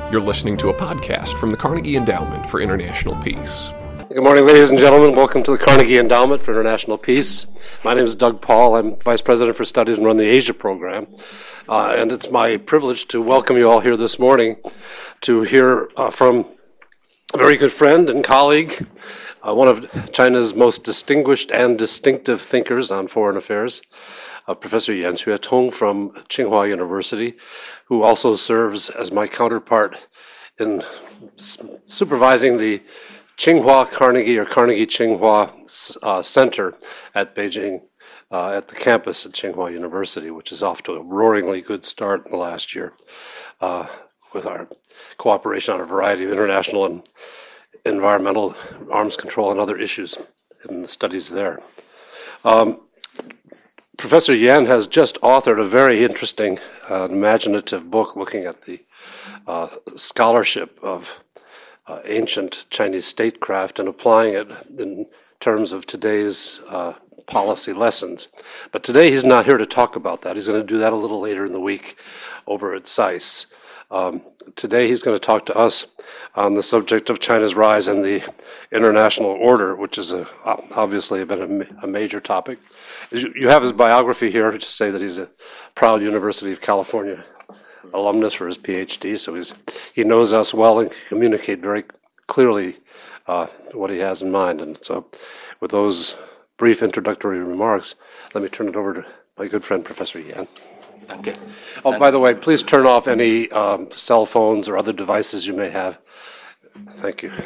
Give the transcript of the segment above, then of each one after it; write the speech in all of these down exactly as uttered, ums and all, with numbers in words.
You're listening to a podcast from the Carnegie Endowment for International Peace. Good morning, ladies and gentlemen. Welcome to the Carnegie Endowment for International Peace. My name is Doug Paul. I'm Vice President for Studies and run the Asia program. Uh, and it's my privilege to welcome you all here this morning to hear uh, from a very good friend and colleague, uh, one of China's most distinguished and distinctive thinkers on foreign affairs, uh, Professor Yan Xuetong from Tsinghua University, who also serves as my counterpart in supervising the Tsinghua Carnegie or Carnegie Tsinghua uh, Center at Beijing, uh, at the campus at Tsinghua University, which is off to a roaringly good start in the last year uh, with our cooperation on a variety of international and environmental arms control and other issues in the studies there. Um, Professor Yan has just authored a very interesting, uh, imaginative book looking at the uh, scholarship of Uh, ancient Chinese statecraft and applying it in terms of today's uh, policy lessons. But today he's not here to talk about that. He's going to do that a little later in the week over at S A I S. Um, today he's going to talk to us on the subject of China's rise and the international order, which is a, obviously been a, a major topic. You have his biography here to say that he's a proud University of California alumnus for his PhD, so he's he knows us well and can communicate very clearly uh, what he has in mind. And so with those brief introductory remarks, let me turn it over to my good friend, Professor Yan. Thank you. Oh, by the way, please turn off any um, cell phones or other devices you may have. Thank you.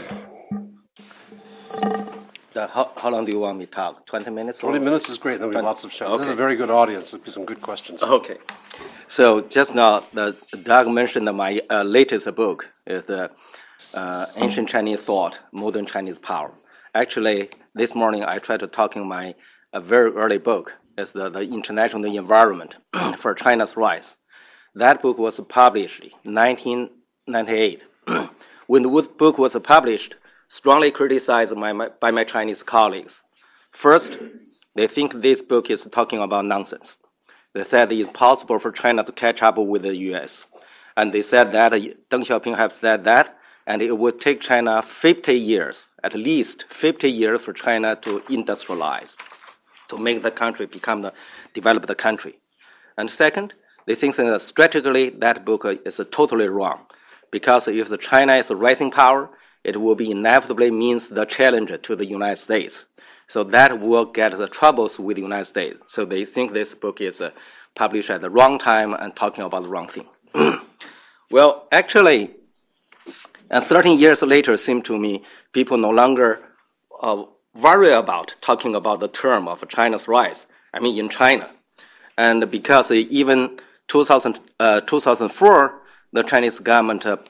Uh, how, how long do you want me to talk? twenty minutes? twenty minutes is great. There'll be lots of show. Okay. This is a very good audience. There'll be some good questions. Okay. So just now, the, Doug mentioned that my uh, latest book is the uh, Ancient Chinese Thought, Modern Chinese Power. Actually, this morning I tried to talk in my uh, very early book. It's the, the International Environment for China's Rise. That book was published in nineteen ninety-eight. When the book was published, strongly criticized by my, by my Chinese colleagues. First, they think this book is talking about nonsense. They said it's impossible for China to catch up with the U S. And they said that, Deng Xiaoping has said that, and it would take China fifty years, at least fifty years for China to industrialize, to make the country become the developed country. And second, they think that strategically that book is totally wrong, because if the China is a rising power, it will be inevitably means the challenge to the United States. So that will get the troubles with the United States. So they think this book is uh, published at the wrong time and talking about the wrong thing. Well, actually, and thirteen years later, seemed to me, people no longer uh, worry about talking about the term of China's rise, I mean in China. And because even two thousand, uh, two thousand four, the Chinese government uh,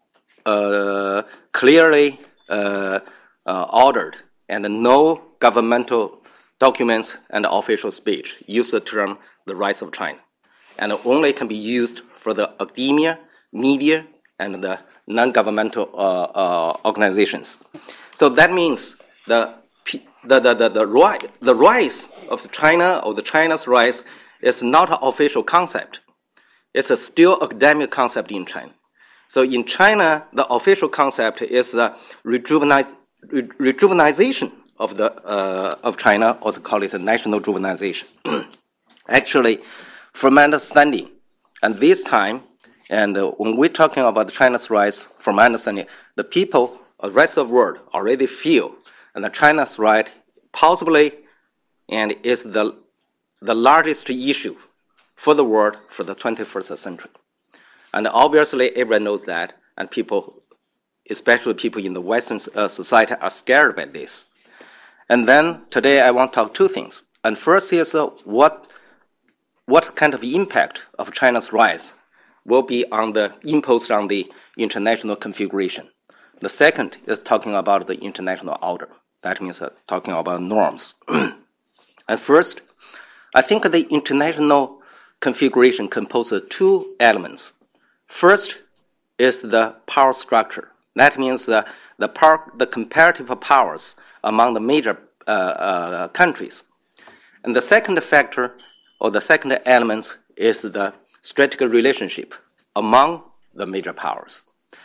Uh, clearly uh, uh, ordered, and no governmental documents and official speech use the term the rise of China, and only can be used for the academia, media, and the non-governmental uh, uh, organizations. So that means the the the the, the, rise, the rise of China, or the China's rise, is not an official concept. It's a still academic concept in China. So in China, the official concept is the rejuvenize, re, rejuvenization of the uh, of China, also call it the national rejuvenization. Actually, from my understanding, and this time, and uh, when we're talking about China's rise, from my understanding, the people, the rest of the world already feel, and the China's rise possibly, and is the the largest issue for the world for the twenty-first century. And obviously, everyone knows that, and people, especially people in the Western uh, society, are scared by this. And then today, I want to talk two things. And first is uh, what what kind of impact of China's rise will be on the imposed on the international configuration. The second is talking about the international order. That means uh, talking about norms. And first, I think the international configuration composes of two elements. First is the power structure. That means uh, the, power, the comparative powers among the major uh, uh, countries. And the second factor, or the second element, is the strategic relationship among the major powers.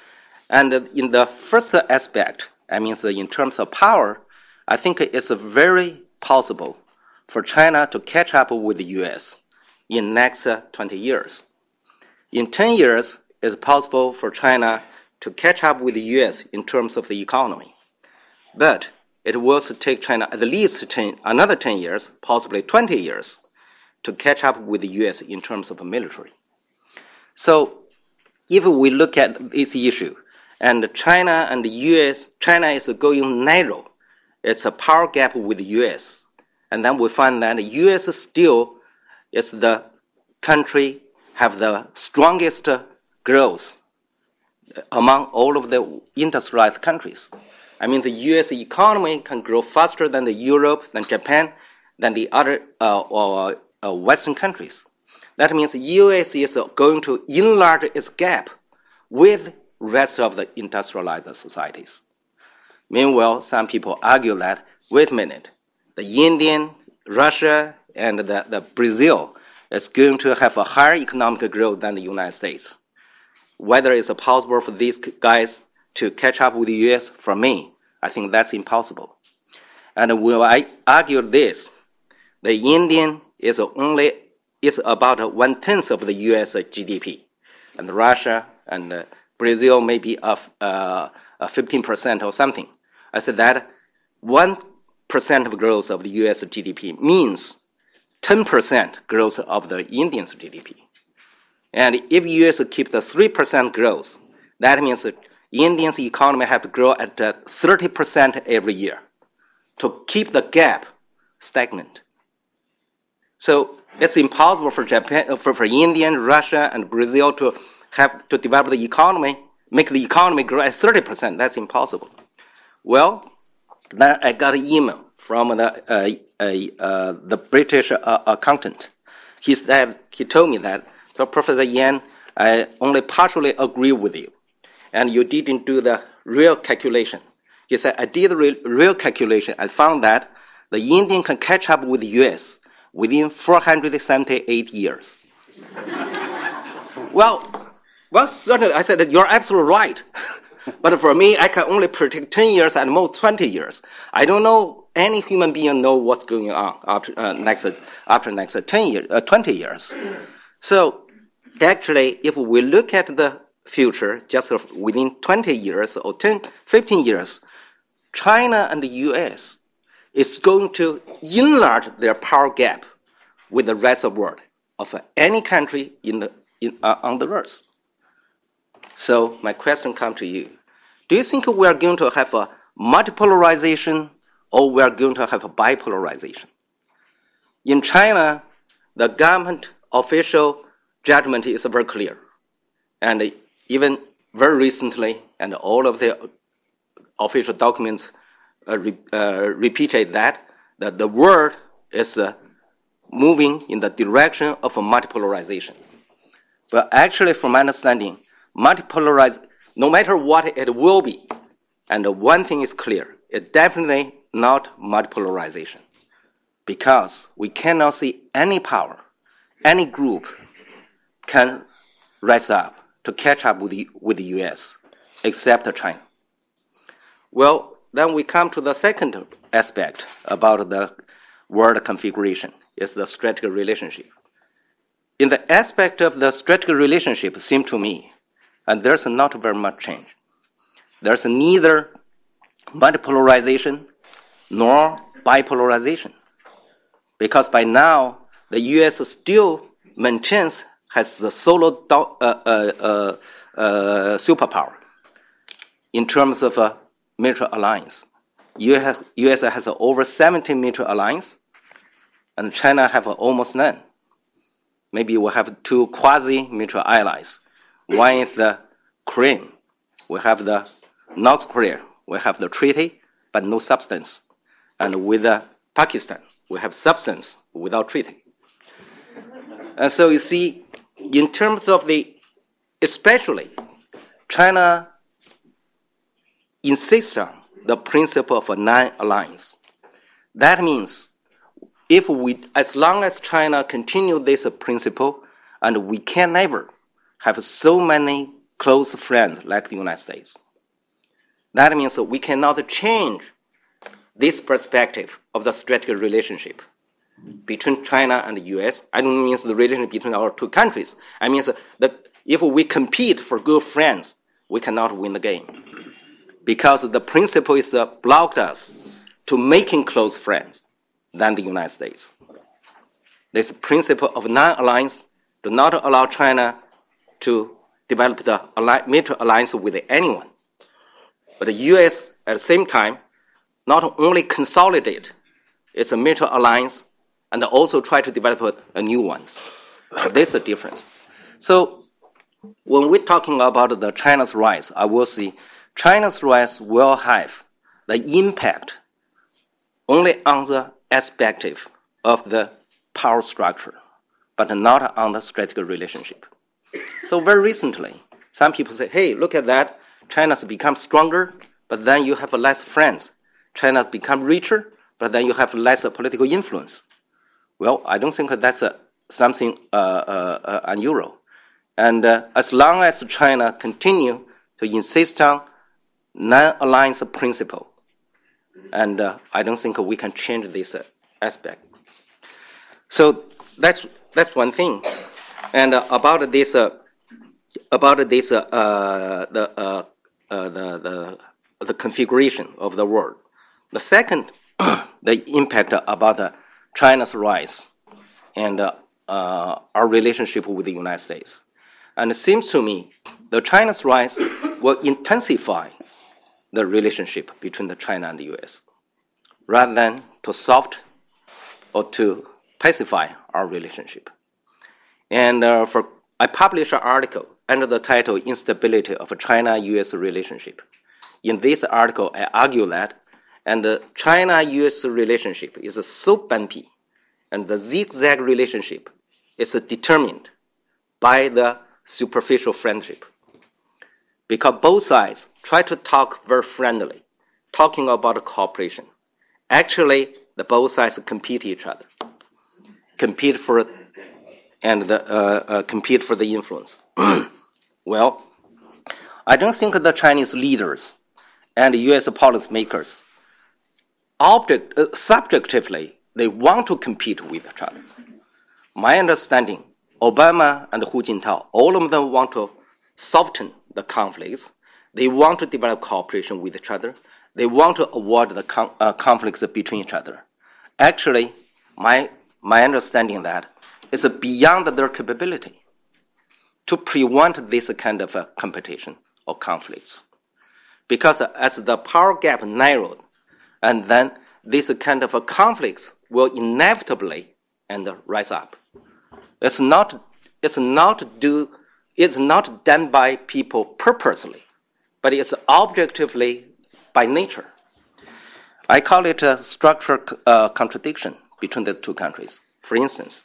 And in the first aspect, I mean, in terms of power, I think it's very possible for China to catch up with the U S in next twenty years. In ten years, it's possible for China to catch up with the U S in terms of the economy. But it will take China at least ten, another ten years, possibly twenty years, to catch up with the U S in terms of military. So if we look at this issue, and China and the U S, China is going narrow. It's a power gap with the U S. And then we find that the U S still is the country have the strongest growth among all of the industrialized countries. I mean, the U S economy can grow faster than the Europe, than Japan, than the other uh, or, uh, Western countries. That means the U S is going to enlarge its gap with rest of the industrialized societies. Meanwhile, some people argue that, wait a minute, the Indian, Russia, and the, the Brazil is going to have a higher economic growth than the United States. Whether it's possible for these guys to catch up with the U S, for me, I think that's impossible. And when I argue this, the Indian is only is about one-tenth of the U S G D P, and Russia and uh, Brazil may be of uh, fifteen percent or something. I said that one percent of growth of the U S G D P means ten percent growth of the Indian's G D P. And if U S keeps the three percent growth, that means that Indian's economy have to grow at uh, thirty percent every year to keep the gap stagnant. So it's impossible for Japan, for, for India, Russia, and Brazil to have to develop the economy, make the economy grow at thirty percent. That's impossible. Well, then I got an email from the uh, uh, uh, the British uh, accountant. He said he told me that, so Professor Yan, I only partially agree with you, and you didn't do the real calculation. He said I did the real, real calculation. I found that the Indian can catch up with the U S within four hundred seventy-eight years. well, well, certainly, I said that you're absolutely right. But for me, I can only predict ten years at most twenty years. I don't know any human being know what's going on after uh, next after next ten years, uh, twenty years. So actually, if we look at the future, just within twenty years or ten, fifteen years, China and the U S is going to enlarge their power gap with the rest of the world of any country in the in, uh, on the earth. So my question comes to you. Do you think we are going to have a multipolarization or we are going to have a bipolarization? In China, the government official judgment is very clear. And even very recently, and all of the official documents uh, re, uh, repeated that, that the world is uh, moving in the direction of a multipolarization. But actually, from my understanding, multipolarized, no matter what it will be, and one thing is clear, it's definitely not multipolarization, because we cannot see any power, any group can rise up to catch up with the, with the U S, except China. Well, then we come to the second aspect about the world configuration, is the strategic relationship. In the aspect of the strategic relationship, it seems to me, and there's not very much change. There's neither multipolarization nor bipolarization, because by now the U S still maintains has the solo uh, uh, uh, uh, superpower in terms of a military alliance. U S, U S has over seventy military alliance, and China have almost none. Maybe we have two quasi-military allies. One is the Korean. We have the North Korea. We have the treaty, but no substance. And with uh, Pakistan, we have substance without treaty. And so you see, in terms of the, especially, China insists on the principle of a non-alliance. That means if we, as long as China continue this principle, and we can never have so many close friends like the United States. That means we cannot change this perspective of the strategic relationship between China and the U S. I don't mean the relationship between our two countries. I mean that if we compete for good friends, we cannot win the game. Because the principle is uh, blocked us to making close friends than the United States. This principle of non-alliance do not allow China to develop the military alliance with anyone. But the U S, at the same time, not only consolidate its military alliance and also try to develop a new ones. There's a difference. So when we're talking about the China's rise, I will say China's rise will have the impact only on the aspect of the power structure, but not on the strategic relationship. So very recently, some people say, hey, look at that. China's become stronger, but then you have less friends. China's become richer, but then you have less political influence. Well, I don't think that's a, something uh, uh, uh, unusual. And uh, as long as China continue to insist on non-alliance principle, and uh, I don't think we can change this uh, aspect. So that's that's one thing. And uh, about this, uh, about this, uh, uh, the, uh, uh, the the the configuration of the world. The second, the impact about uh, China's rise and uh, uh, our relationship with the United States. And it seems to me that China's rise will intensify the relationship between the China and the U S, rather than to soft or to pacify our relationship. And uh, for I published an article under the title Instability of China-U S Relationship. In this article, I argue that and the China-U S relationship is so bumpy, and the zigzag relationship is determined by the superficial friendship. Because both sides try to talk very friendly, talking about cooperation. Actually, the both sides compete each other, compete for and the, uh, uh, compete for the influence. Well, I don't think the Chinese leaders and U S policymakers object, uh, subjectively, they want to compete with each other. My understanding, Obama and Hu Jintao, all of them want to soften the conflicts. They want to develop cooperation with each other. They want to avoid the con- uh, conflicts between each other. Actually, my, my understanding that is beyond their capability to prevent this kind of uh, competition or conflicts. Because as the power gap narrowed, and then this kind of uh, conflicts will inevitably and rise up. It's not, it's not do, it's not done by people purposely, but it's objectively by nature. I call it a structural uh, contradiction between the two countries. For instance,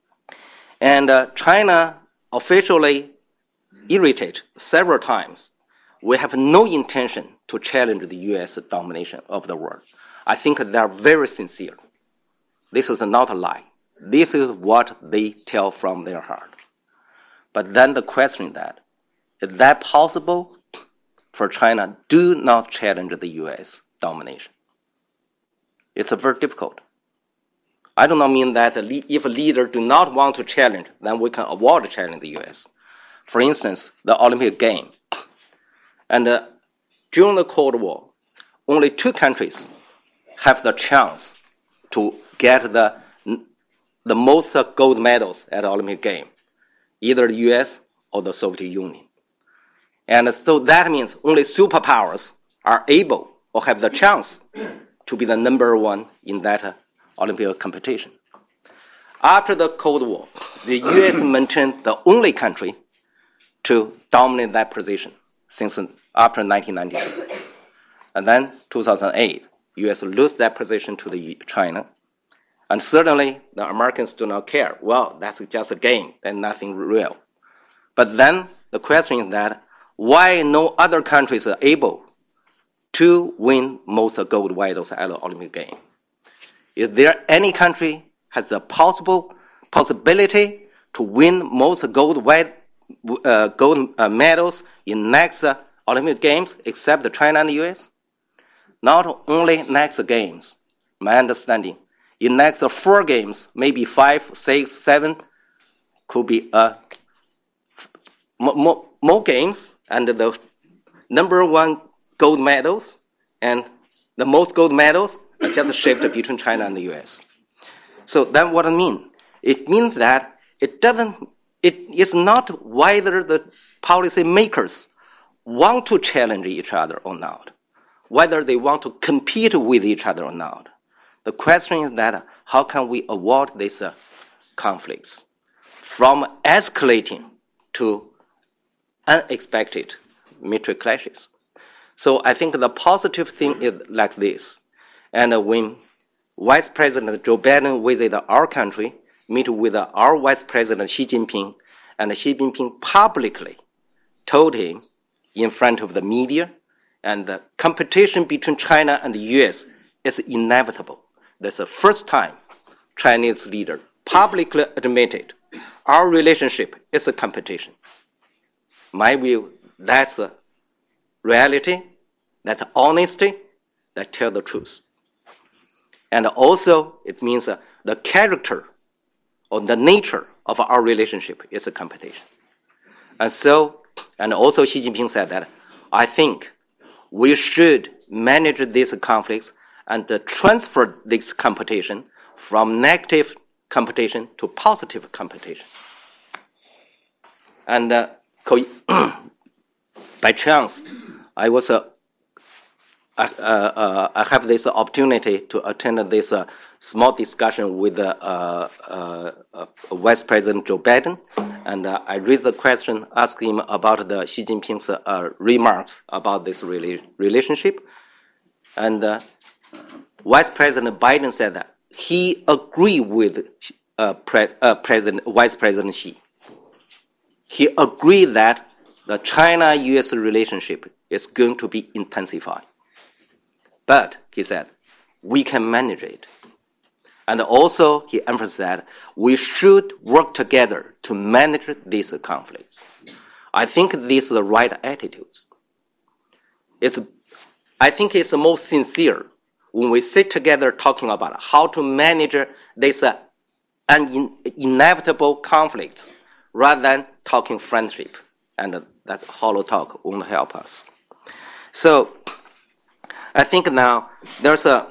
and uh, China officially irritated several times. We have no intention to challenge the U S domination of the world. I think they are very sincere. This is not a lie. This is what they tell from their heart. But then the question is that, is that possible for China do not challenge the U S domination? It's very difficult. I do not mean that if a leader do not want to challenge, then we can avoid challenging the U S. For instance, the Olympic game. And uh, during the Cold War, only two countries have the chance to get the, the most gold medals at the Olympic game, either the U S or the Soviet Union. And so that means only superpowers are able or have the chance to be the number one in that uh, Olympic competition. After the Cold War, the U S maintained the only country to dominate that position since after nineteen ninety-two. And then two thousand eight, U S lost that position to the China. And certainly the Americans do not care. Well, that's just a game and nothing real. But then the question is that why no other countries are able to win most gold medals at the Olympic game? Is there any country has the possible possibility to win most gold uh, gold uh, medals in next uh, Olympic Games except China and the U S? Not only next games, my understanding, in next four games, maybe five, six, seven, could be uh, more, more games, and the number one gold medals and the most gold medals are just shifted between China and the U S. So then what I mean? It means that it doesn't, it is not whether the policy makers want to challenge each other or not, whether they want to compete with each other or not. The question is that how can we avoid these uh, conflicts from escalating to unexpected military clashes? So I think the positive thing is like this. And uh, when Vice President Joe Biden visited our country, meet with uh, our Vice President Xi Jinping, and Xi Jinping publicly told him in front of the media, and the competition between China and the U S is inevitable. That's the first time Chinese leader publicly admitted our relationship is a competition. My view, that's a reality, that's honesty, that tell the truth. And also, it means uh, the character or the nature of our relationship is a competition. And so, and also Xi Jinping said that, I think we should manage these conflicts and uh, transfer this competition from negative competition to positive competition. And uh, by chance, I was uh, I, uh, uh, I have this opportunity to attend this uh, small discussion with uh, uh, uh, Vice President Joe Biden, and uh, I raised the question, asked him about the Xi Jinping's uh, remarks about this rela- relationship, and uh, Vice President Biden said that he agreed with uh, Pre- uh, President, Vice President Xi. He agreed that the China-U S relationship is going to be intensified. But, he said, we can manage it. And also, he emphasized that we should work together to manage these conflicts. I think these are the right attitudes. It's, I think it's the most sincere when we sit together talking about how to manage these uh, un- inevitable conflicts rather than talking friendship. And that's hollow talk won't help us. So, I think now there's a,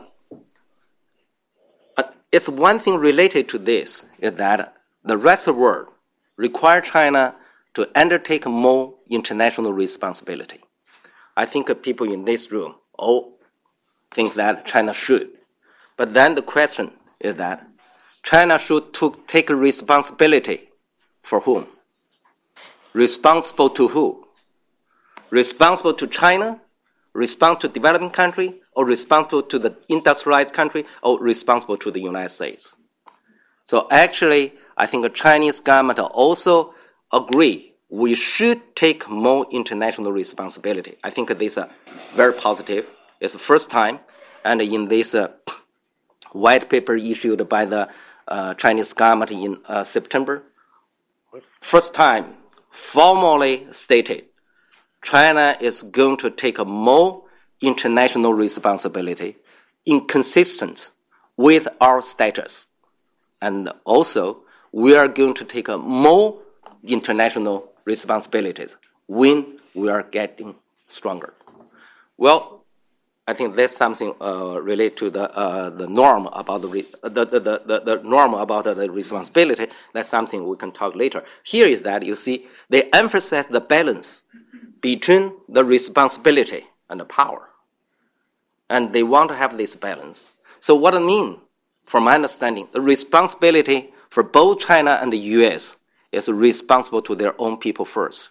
a, it's one thing related to this, is that the rest of the world require China to undertake more international responsibility. I think people in this room all think that China should. But then the question is that China should to take responsibility for whom? Responsible to who? Responsible to China? Responsible to developing country, or responsible to the industrialized country, or responsible to the United States? So actually, I think the Chinese government also agree we should take more international responsibility. I think this is uh, very positive. It's the first time, and in this uh, white paper issued by the uh, Chinese government in uh, September, first time formally stated China is going to take a more international responsibility inconsistent with our status. And also, we are going to take a more international responsibilities when we are getting stronger. Well, I think there's something uh, related to the uh, the norm about the, re- the, the, the, the norm about the responsibility. That's something we can talk later. Here is that, you see, they emphasize the balance between the responsibility and the power. And they want to have this balance. So what I mean, from my understanding, the responsibility for both China and the U S is responsible to their own people first,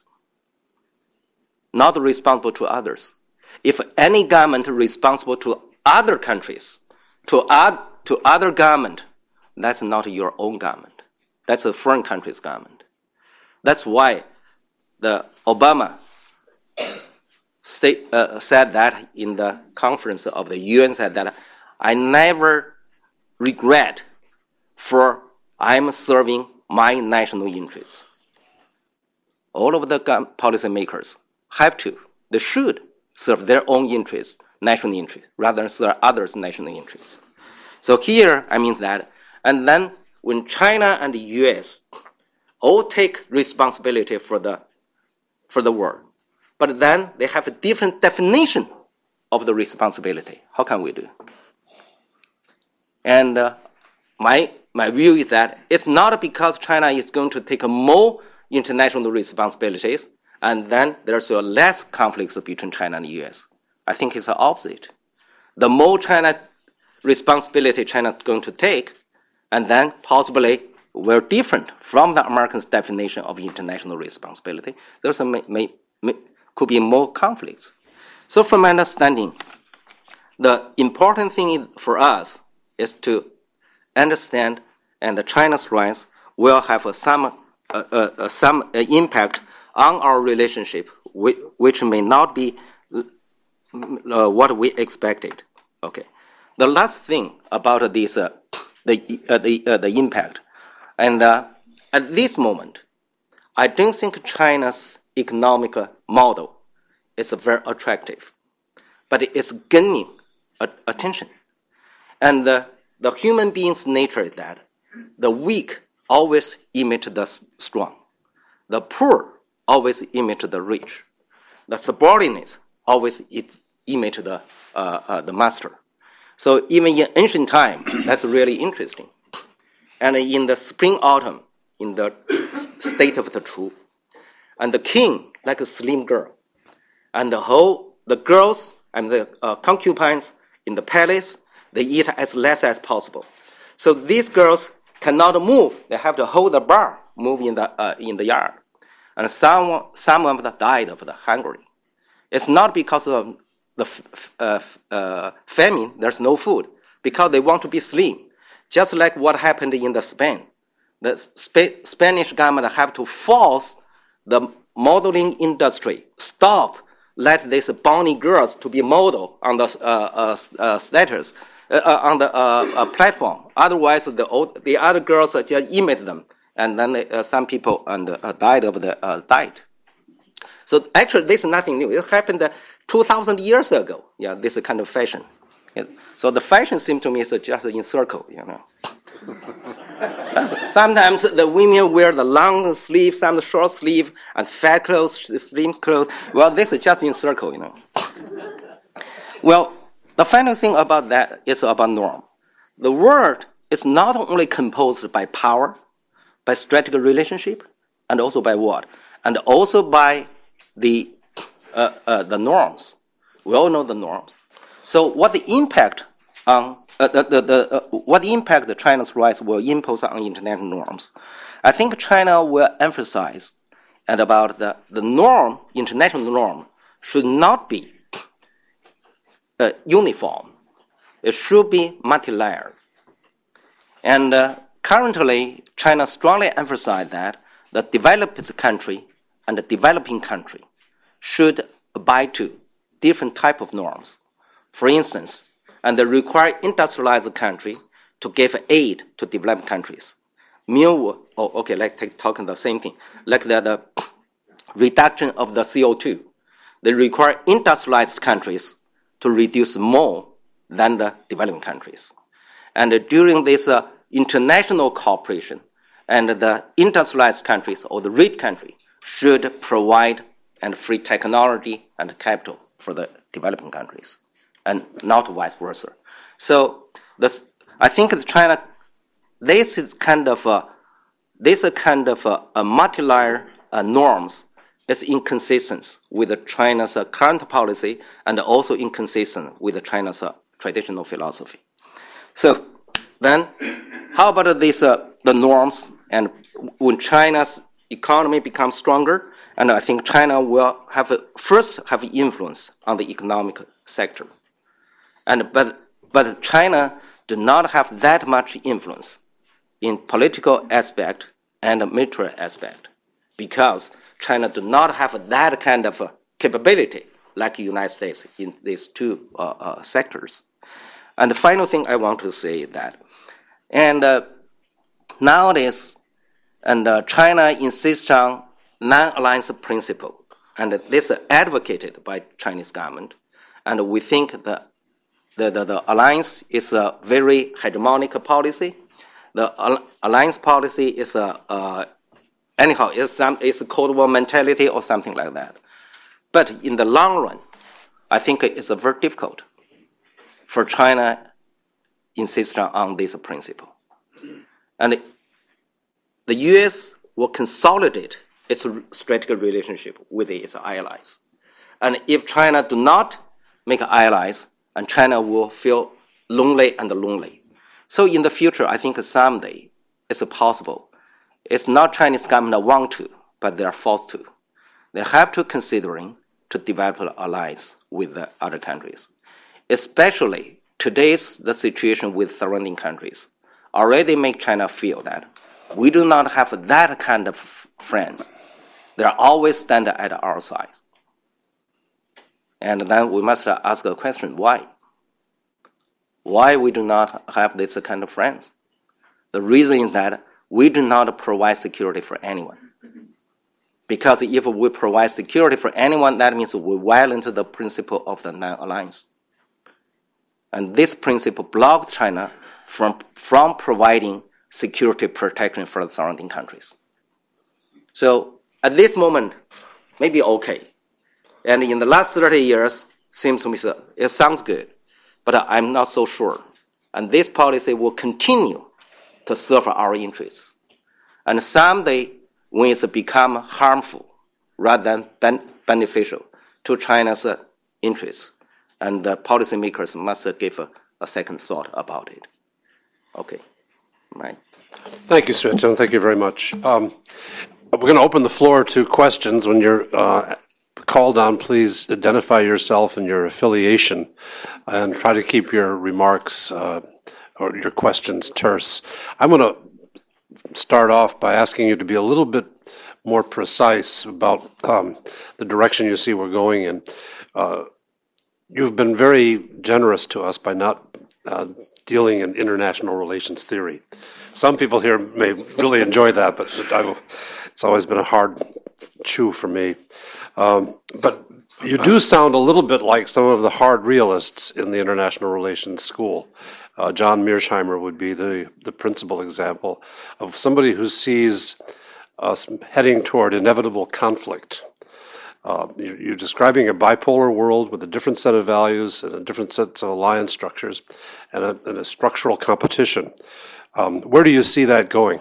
not responsible to others. If any government is responsible to other countries, to, ad, to other government, that's not your own government. That's a foreign country's government. That's why the Obama State, uh, said that in the conference of the U N, said that I never regret for I'm serving my national interests. all of the policymakers have to, they should serve their own interests, national interests, rather than serve others' national interests. So here, I mean that. And then when China and the U S all take responsibility for the, for the world, but then they have a different definition of the responsibility. How can we do? And uh, my, my view is that it's not because China is going to take more international responsibilities and then there's a less conflicts between China and the U S. I think it's the opposite. The more China responsibility China is going to take, and then possibly we're different from the Americans' definition of international responsibility, there's a may, may, may, could be more conflicts. So from my understanding, the important thing for us is to understand and China's rights will have a, some, uh, uh, some uh, impact on our relationship, which, which may not be uh, what we expected. Okay. The last thing about this, uh, the, uh, the, uh, the impact, and uh, at this moment, I don't think China's economic model is very attractive, but it's gaining uh, attention. And uh, the human being's nature is that the weak always imitate the strong. The poor always imitate the rich. The subordinates always imitate the, uh, uh, the master. So even in ancient time, that's really interesting. And in the spring, autumn, in the state of the truth, and the king, like a slim girl, and the whole, the girls and the uh, concubines in the palace, they eat as less as possible. So these girls cannot move. They have to hold the bar, move in the, uh, in the yard. And some, some of them died of the hunger. It's not because of the uh, uh, famine, there's no food, because they want to be slim. Just like what happened in the Spain. The Sp- Spanish government have to force the modeling industry, stop, let these bony girls to be model on the uh, uh, uh, status, uh, uh, on the uh, uh, platform. Otherwise, the, old, the other girls just imitate them. And then uh, some people and, uh, died of the uh, diet. So actually, this is nothing new. It happened uh, two thousand years ago. Yeah, this kind of fashion. Yeah. So the fashion seems to me is just in circle, you know. Sometimes the women wear the long sleeve, some short sleeve, and fat clothes, slim clothes. Well, this is just in circle, you know. Well, the final thing about that is about norm. The world is not only composed by power, by strategic relationship, and also by what? And also by the, uh, uh, the norms. We all know the norms. So what the impact on, uh, the, the, the, uh, what impact the China's rights will impose on international norms? I think China will emphasize and about the, the norm, international norm, should not be uh, uniform. It should be multi-layered. And uh, currently, China strongly emphasizes that the developed country and the developing country should abide to different type of norms. For instance, and they require industrialized country to give aid to developed countries. Meanwhile, oh, okay, let's take, talk the same thing. Like the, the reduction of the C O two. They require industrialized countries to reduce more than the developing countries. And uh, during this uh, international cooperation, and the industrialized countries or the rich country should provide and free technology and capital for the developing countries, and not vice versa. So this, I think that China, this is kind of a, this is kind of a, a multi-layer uh, norms is inconsistent with the China's uh, current policy and also inconsistent with the China's uh, traditional philosophy. So then, how about this, uh, the norms? And when China's economy becomes stronger, and I think China will have a, first have influence on the economic sector. And but but China do not have that much influence in political aspect and military aspect, because China do not have that kind of uh, capability like the United States in these two uh, uh, sectors. And the final thing I want to say is that, and uh, nowadays, and uh, China insists on non-alliance principle, and this is advocated by Chinese government, and we think that the, the, the alliance is a very hegemonic policy. The alliance policy is a, uh, anyhow, it's, some, it's a Cold War mentality or something like that. But in the long run, I think it's very difficult for China insist on this principle. And the U S will consolidate its strategic relationship with its allies. And if China do not make allies, and China will feel lonely and lonely. So in the future, I think someday it's possible. It's not Chinese government want to, but they are forced to. They have to considering to develop an alliance with the other countries. Especially today's the situation with surrounding countries already make China feel that we do not have that kind of friends. They are always stand at our side. And then we must ask a question, why? Why we do not have this kind of friends? The reason is that we do not provide security for anyone. Because if we provide security for anyone, that means we violate the principle of the non-alliance. And this principle blocks China from, from providing security protection for the surrounding countries. So at this moment, maybe okay. And in the last thirty years, seems to me it sounds good, but I'm not so sure. And this policy will continue to serve our interests. And someday, when it's become harmful rather than ben beneficial to China's uh, interests, and the policymakers must uh, give a, a second thought about it. Okay, right. Thank you, Sun. Thank you very much. Um, we're going to open the floor to questions. When you're uh, called on, please identify yourself and your affiliation, and try to keep your remarks uh, or your questions terse. I'm going to start off by asking you to be a little bit more precise about um, the direction you see we're going in. Uh, you've been very generous to us by not uh, dealing in international relations theory. Some people here may really enjoy that, but I've, it's always been a hard chew for me. Um, but you do sound a little bit like some of the hard realists in the international relations school. Uh, John Mearsheimer would be the, the principal example of somebody who sees us heading toward inevitable conflict. Uh, you, you're describing a bipolar world with a different set of values and a different sets of alliance structures and a, and a structural competition. Um, where do you see that going?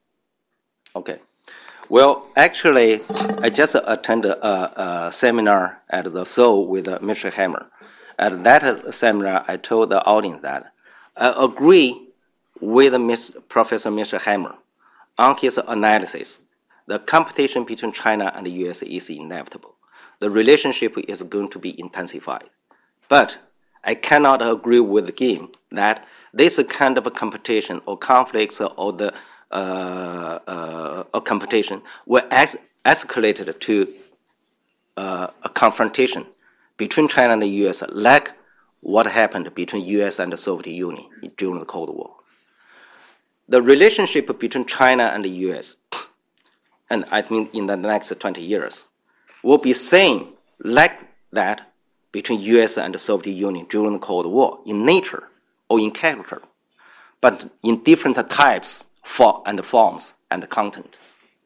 Okay. Well, actually, I just attended a, a seminar at the Seoul with uh, Mister Hammer. At that seminar, I told the audience that I agree with Miz Professor Mister Hammer on his analysis. The competition between China and the U S is inevitable. The relationship is going to be intensified. But I cannot agree with him that this kind of a competition or conflicts or the uh, uh, or competition will es escalate to uh, a confrontation between China and the U S, like what happened between U S and the Soviet Union during the Cold War. The relationship between China and the U S, and I think in the next twenty years, will be same like that between U S and the Soviet Union during the Cold War in nature or in character, but in different types for, and forms and content.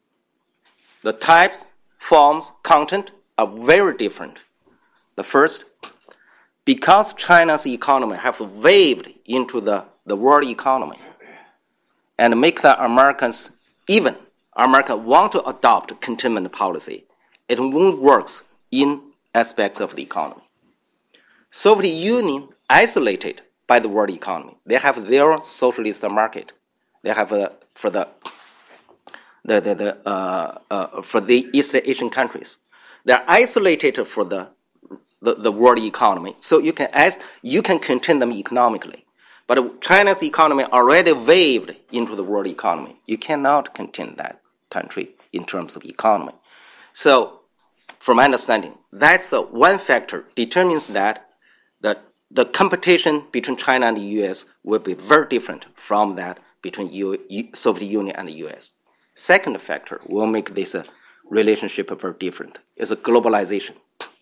The types, forms, content are very different. The first, because China's economy have waved into the, the world economy and make the Americans, even America want to adopt containment policy, it won't work in aspects of the economy. Soviet Union isolated by the world economy. They have their socialist market. They have uh, for the the the, the uh, uh, for the East Asian countries. They're isolated for the, the the world economy. So you can ask, you can contain them economically. But China's economy already waved into the world economy. You cannot contain that country in terms of economy. So, from my understanding, that's the one factor determines that the, the competition between China and the U S will be very different from that between U, U, Soviet Union and the U S. Second factor will make this uh, relationship are very different. It's a globalization.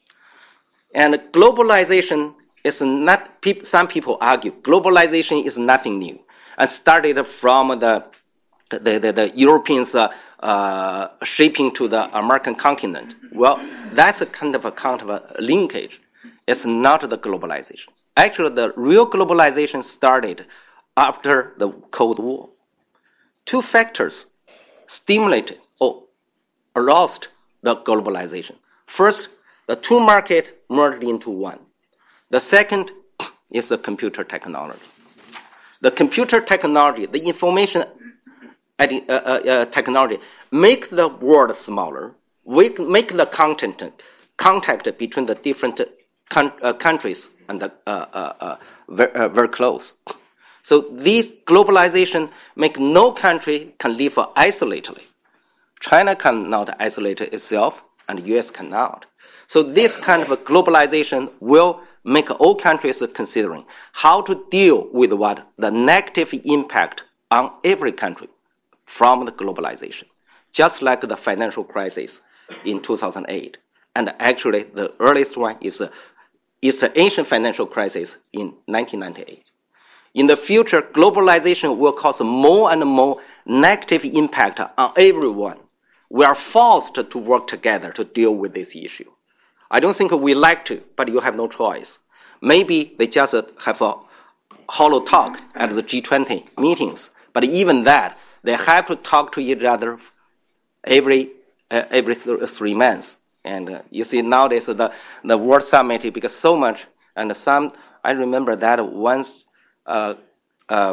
And globalization is not, some people argue, globalization is nothing new and started from the, the, the, the Europeans uh, uh, shaping to the American continent. Well, that's a kind of a kind of a linkage. It's not the globalization. Actually, the real globalization started after the Cold War. Two factors stimulated or aroused the globalization. First, the two markets merged into one. The second is the computer technology. The computer technology, the information uh, uh, uh, technology, make the world smaller, make, make the content, contact between the different con- uh, countries and the, uh, uh, uh, very, uh, very close. So this globalization make no country can live isolatedly. China cannot isolate itself, and the U S cannot. So this kind of a globalization will make all countries considering how to deal with what the negative impact on every country from the globalization, just like the financial crisis in two thousand eight. And actually, the earliest one is, uh, is the Asian financial crisis in nineteen ninety-eight. In the future, globalization will cause more and more negative impact on everyone. We are forced to work together to deal with this issue. I don't think we like to, but you have no choice. Maybe they just have a hollow talk at the G twenty meetings, but even that, they have to talk to each other every uh, every th- three months. And uh, you see nowadays the the World Summit because so much, and some I remember that once uh, uh,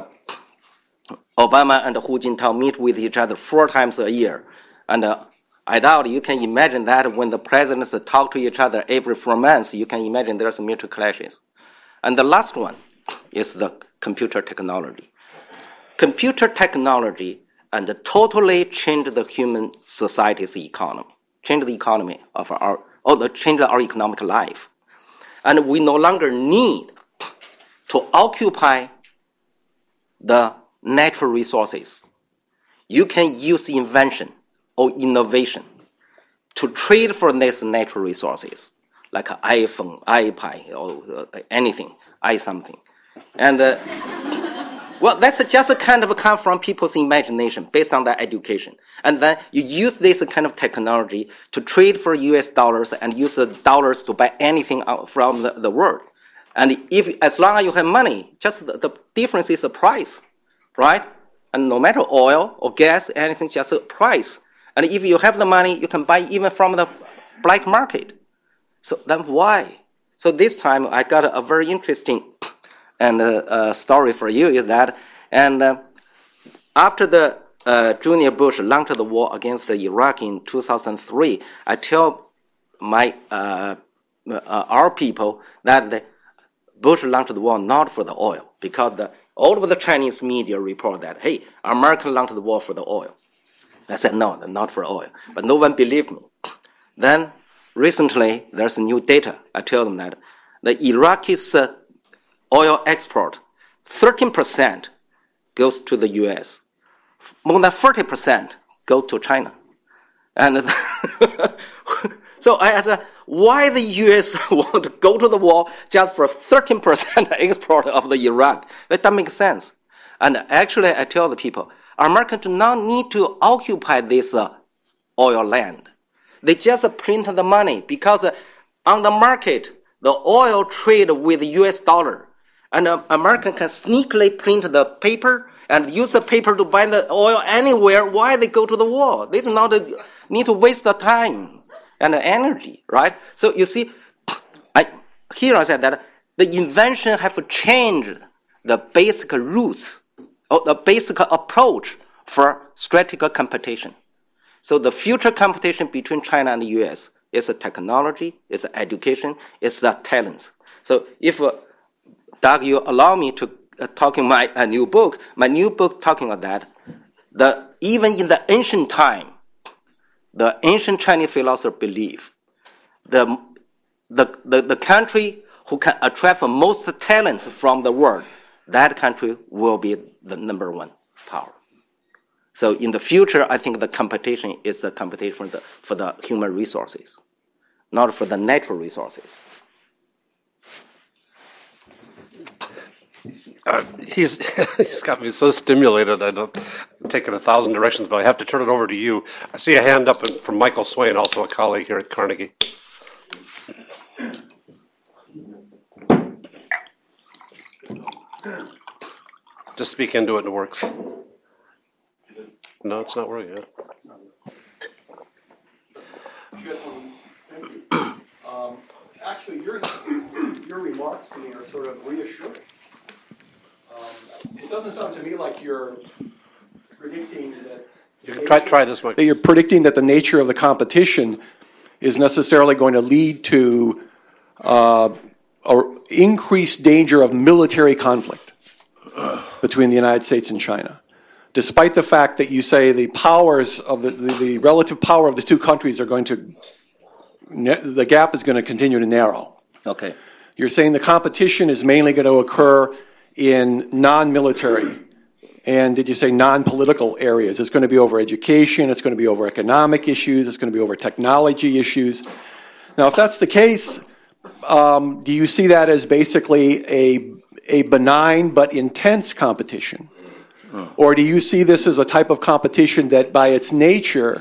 Obama and Hu Jintao meet with each other four times a year, and. Uh, I doubt you can imagine that when the presidents talk to each other every four months, you can imagine there's mutual clashes. And the last one is the computer technology. Computer technology and totally changed the human society's economy, changed the economy of our, or the changed our economic life. And we no longer need to occupy the natural resources. You can use invention or innovation to trade for these natural resources, like an iPhone, iPad, or uh, anything, i something. And, uh, well, that's just a kind of come from people's imagination based on their education. And then you use this kind of technology to trade for U S dollars and use the dollars to buy anything from the, the world. And if, as long as you have money, just the, the difference is the price, right? And no matter oil or gas, anything, just a price. And if you have the money, you can buy even from the black market. So then why? So this time I got a, a very interesting and uh, uh, story for you is that, and uh, after the uh, Junior Bush launched the war against Iraq in two thousand three, I tell my uh, uh, our people that the Bush launched the war not for the oil, because the, all of the Chinese media report that, hey, America launched the war for the oil. I said, no, not for oil. But no one believed me. Then, recently, there's new data. I tell them that the Iraqis' uh, oil export, thirteen percent goes to the U S. More than forty percent go to China. And so I asked, why the U S want to go to the war just for thirteen percent export of the Iraq? That doesn't make sense. And actually, I tell the people, Americans do not need to occupy this uh, oil land. They just uh, print the money because uh, on the market, the oil trade with the U S dollar. And uh, American can sneakily print the paper and use the paper to buy the oil anywhere. Why they go to the war? They do not uh, need to waste the time and the energy, right? So you see, I, here I said that the invention have changed the basic rules or the basic approach for strategic competition. So the future competition between China and the U S is the technology, is the education, is the talents. So if, uh, Doug, you allow me to uh, talk in my uh, new book, my new book talking about that, the, even in the ancient time, the ancient Chinese philosophers believe the, the, the, the country who can attract the most talents from the world, that country will be the number one power. So in the future, I think the competition is a competition for the, for the human resources, not for the natural resources. Uh, he's he's got me so stimulated. I don't take it a thousand directions, but I have to turn it over to you. I see a hand up from Michael Swain, also a colleague here at Carnegie. Just speak into it and it works. No, it's not working yet. Um, actually, your your remarks to me are sort of reassuring. Um, it doesn't sound to me like you're predicting that. You can try try this, Mike. That you're predicting that the nature of the competition is necessarily going to lead to uh, an increased danger of military conflict between the United States and China, despite the fact that you say the powers of the, the, the relative power of the two countries are going to, the gap is going to continue to narrow. Okay. You're saying the competition is mainly going to occur in non-military, and did you say non-political areas? It's going to be over education, it's going to be over economic issues, it's going to be over technology issues. Now, if that's the case, um, do you see that as basically a, a benign but intense competition? Oh. Or do you see this as a type of competition that by its nature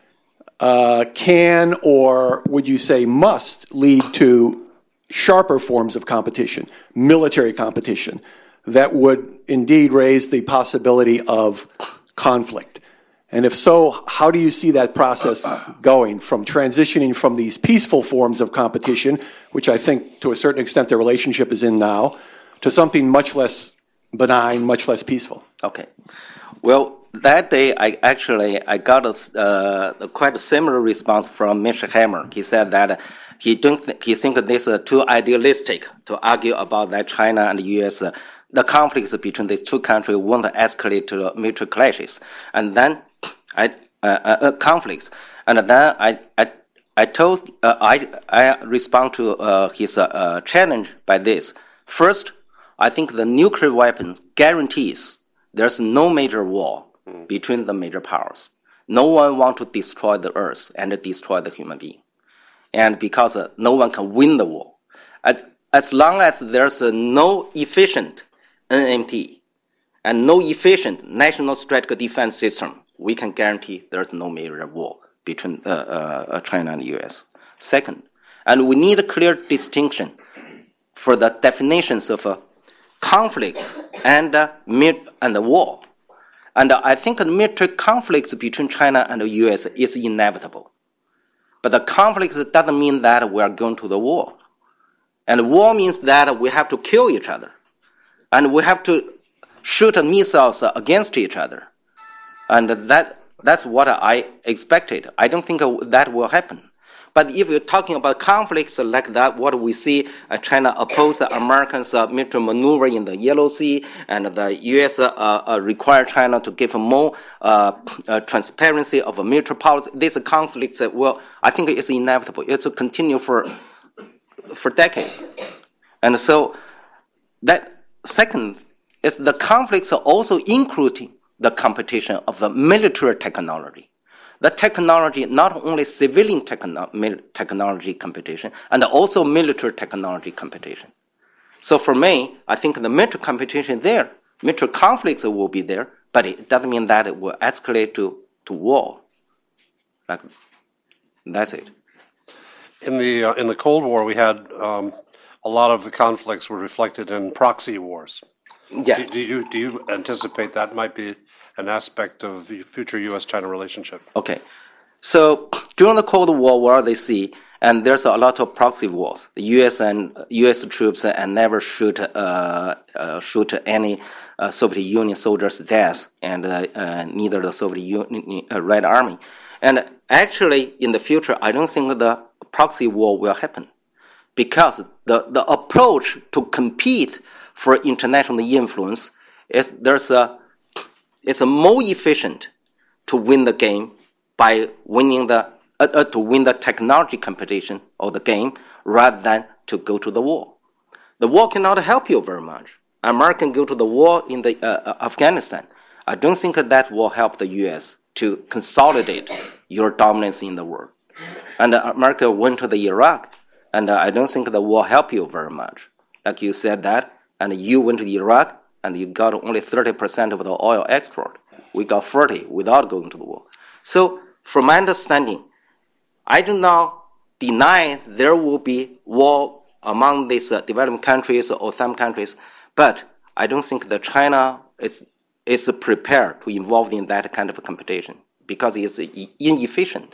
uh, can, or would you say must, lead to sharper forms of competition, military competition, that would indeed raise the possibility of conflict? And if so, how do you see that process going from transitioning from these peaceful forms of competition, which I think to a certain extent the relationship is in now, to something much less benign, much less peaceful? Okay. Well, that day I actually I got a, uh, a quite a similar response from Mister Hammer. He said that he don't th- he thinks this is too idealistic to argue about that China and the U S uh, the conflicts between these two countries won't escalate to military clashes, and then I uh, uh, conflicts, and then I I I told uh, I I respond to uh, his uh, uh, challenge by this. First, I think the nuclear weapons guarantees there's no major war mm. between the major powers. No one wants to destroy the earth and destroy the human being, and because uh, no one can win the war, as as long as there's uh, no efficient N M T and no efficient national strategic defense system, we can guarantee there's no major war between uh, uh, China and the U S. Second, and we need a clear distinction for the definitions of uh, conflicts and uh, and the war. And uh, I think the military conflicts between China and the U S is inevitable. But the conflicts doesn't mean that we are going to the war. And war means that we have to kill each other. And we have to shoot missiles against each other. And that that's what I expected. I don't think that will happen. But if you're talking about conflicts like that, what we see, uh, China oppose the Americans' uh, military maneuver in the Yellow Sea, and the U S uh, uh, require China to give more uh, uh, transparency of a military policy. These conflicts, uh, well, I think it's inevitable. It will continue for for decades. And so that second is the conflicts are also including the competition of the military technology. The technology, not only civilian techno- technology competition, and also military technology competition. So for me, I think the military competition is there. Military conflicts will be there, but it doesn't mean that it will escalate to, to war. Like, that's it. In the uh, in the Cold War, we had um, a lot of the conflicts were reflected in proxy wars. Yeah. Do, do you do you anticipate that might be an aspect of the future U S China relationship? Okay. So during the Cold War, what they see, and there's a lot of proxy wars. The U S and U S troops and never shoot uh, uh, shoot any uh, Soviet Union soldiers' deaths, and uh, uh, neither the Soviet Union uh, Red Army. And actually, in the future, I don't think the proxy war will happen, because the, the approach to compete for international influence is there's a it's a more efficient to win the game by winning the uh, uh, to win the technology competition or the game rather than to go to the war. The war cannot help you very much. American go to the war in the uh, Afghanistan. I don't think that will help the U S to consolidate your dominance in the world. And uh, America went to the Iraq, and uh, I don't think that will help you very much. Like you said that, and you went to Iraq, and you got only thirty percent of the oil export. We got forty without going to the war. So, from my understanding, I do not deny there will be war among these uh, developing countries or some countries, but I don't think that China is, is prepared to involve in that kind of competition because it's inefficient.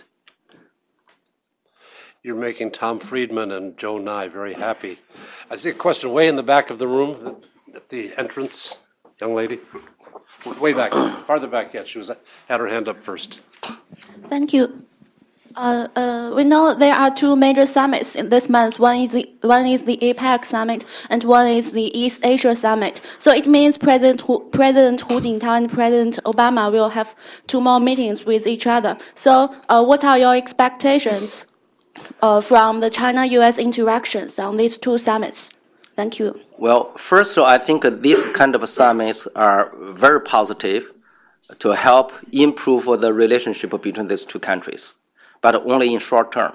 You're making Tom Friedman and Joe Nye very happy. I see a question way in the back of the room at the entrance. Young lady. Way back, farther back yet. She was had her hand up first. Thank you. Uh, uh, we know there are two major summits in this month. One is the one is the APEC summit, and one is the East Asia summit. So it means President Hu, President Hu Jintao and President Obama will have two more meetings with each other. So, uh, what are your expectations uh, from the China-U S interactions on these two summits? Thank you. Well, first of all, I think these kind of summits are very positive to help improve the relationship between these two countries, but only in short term.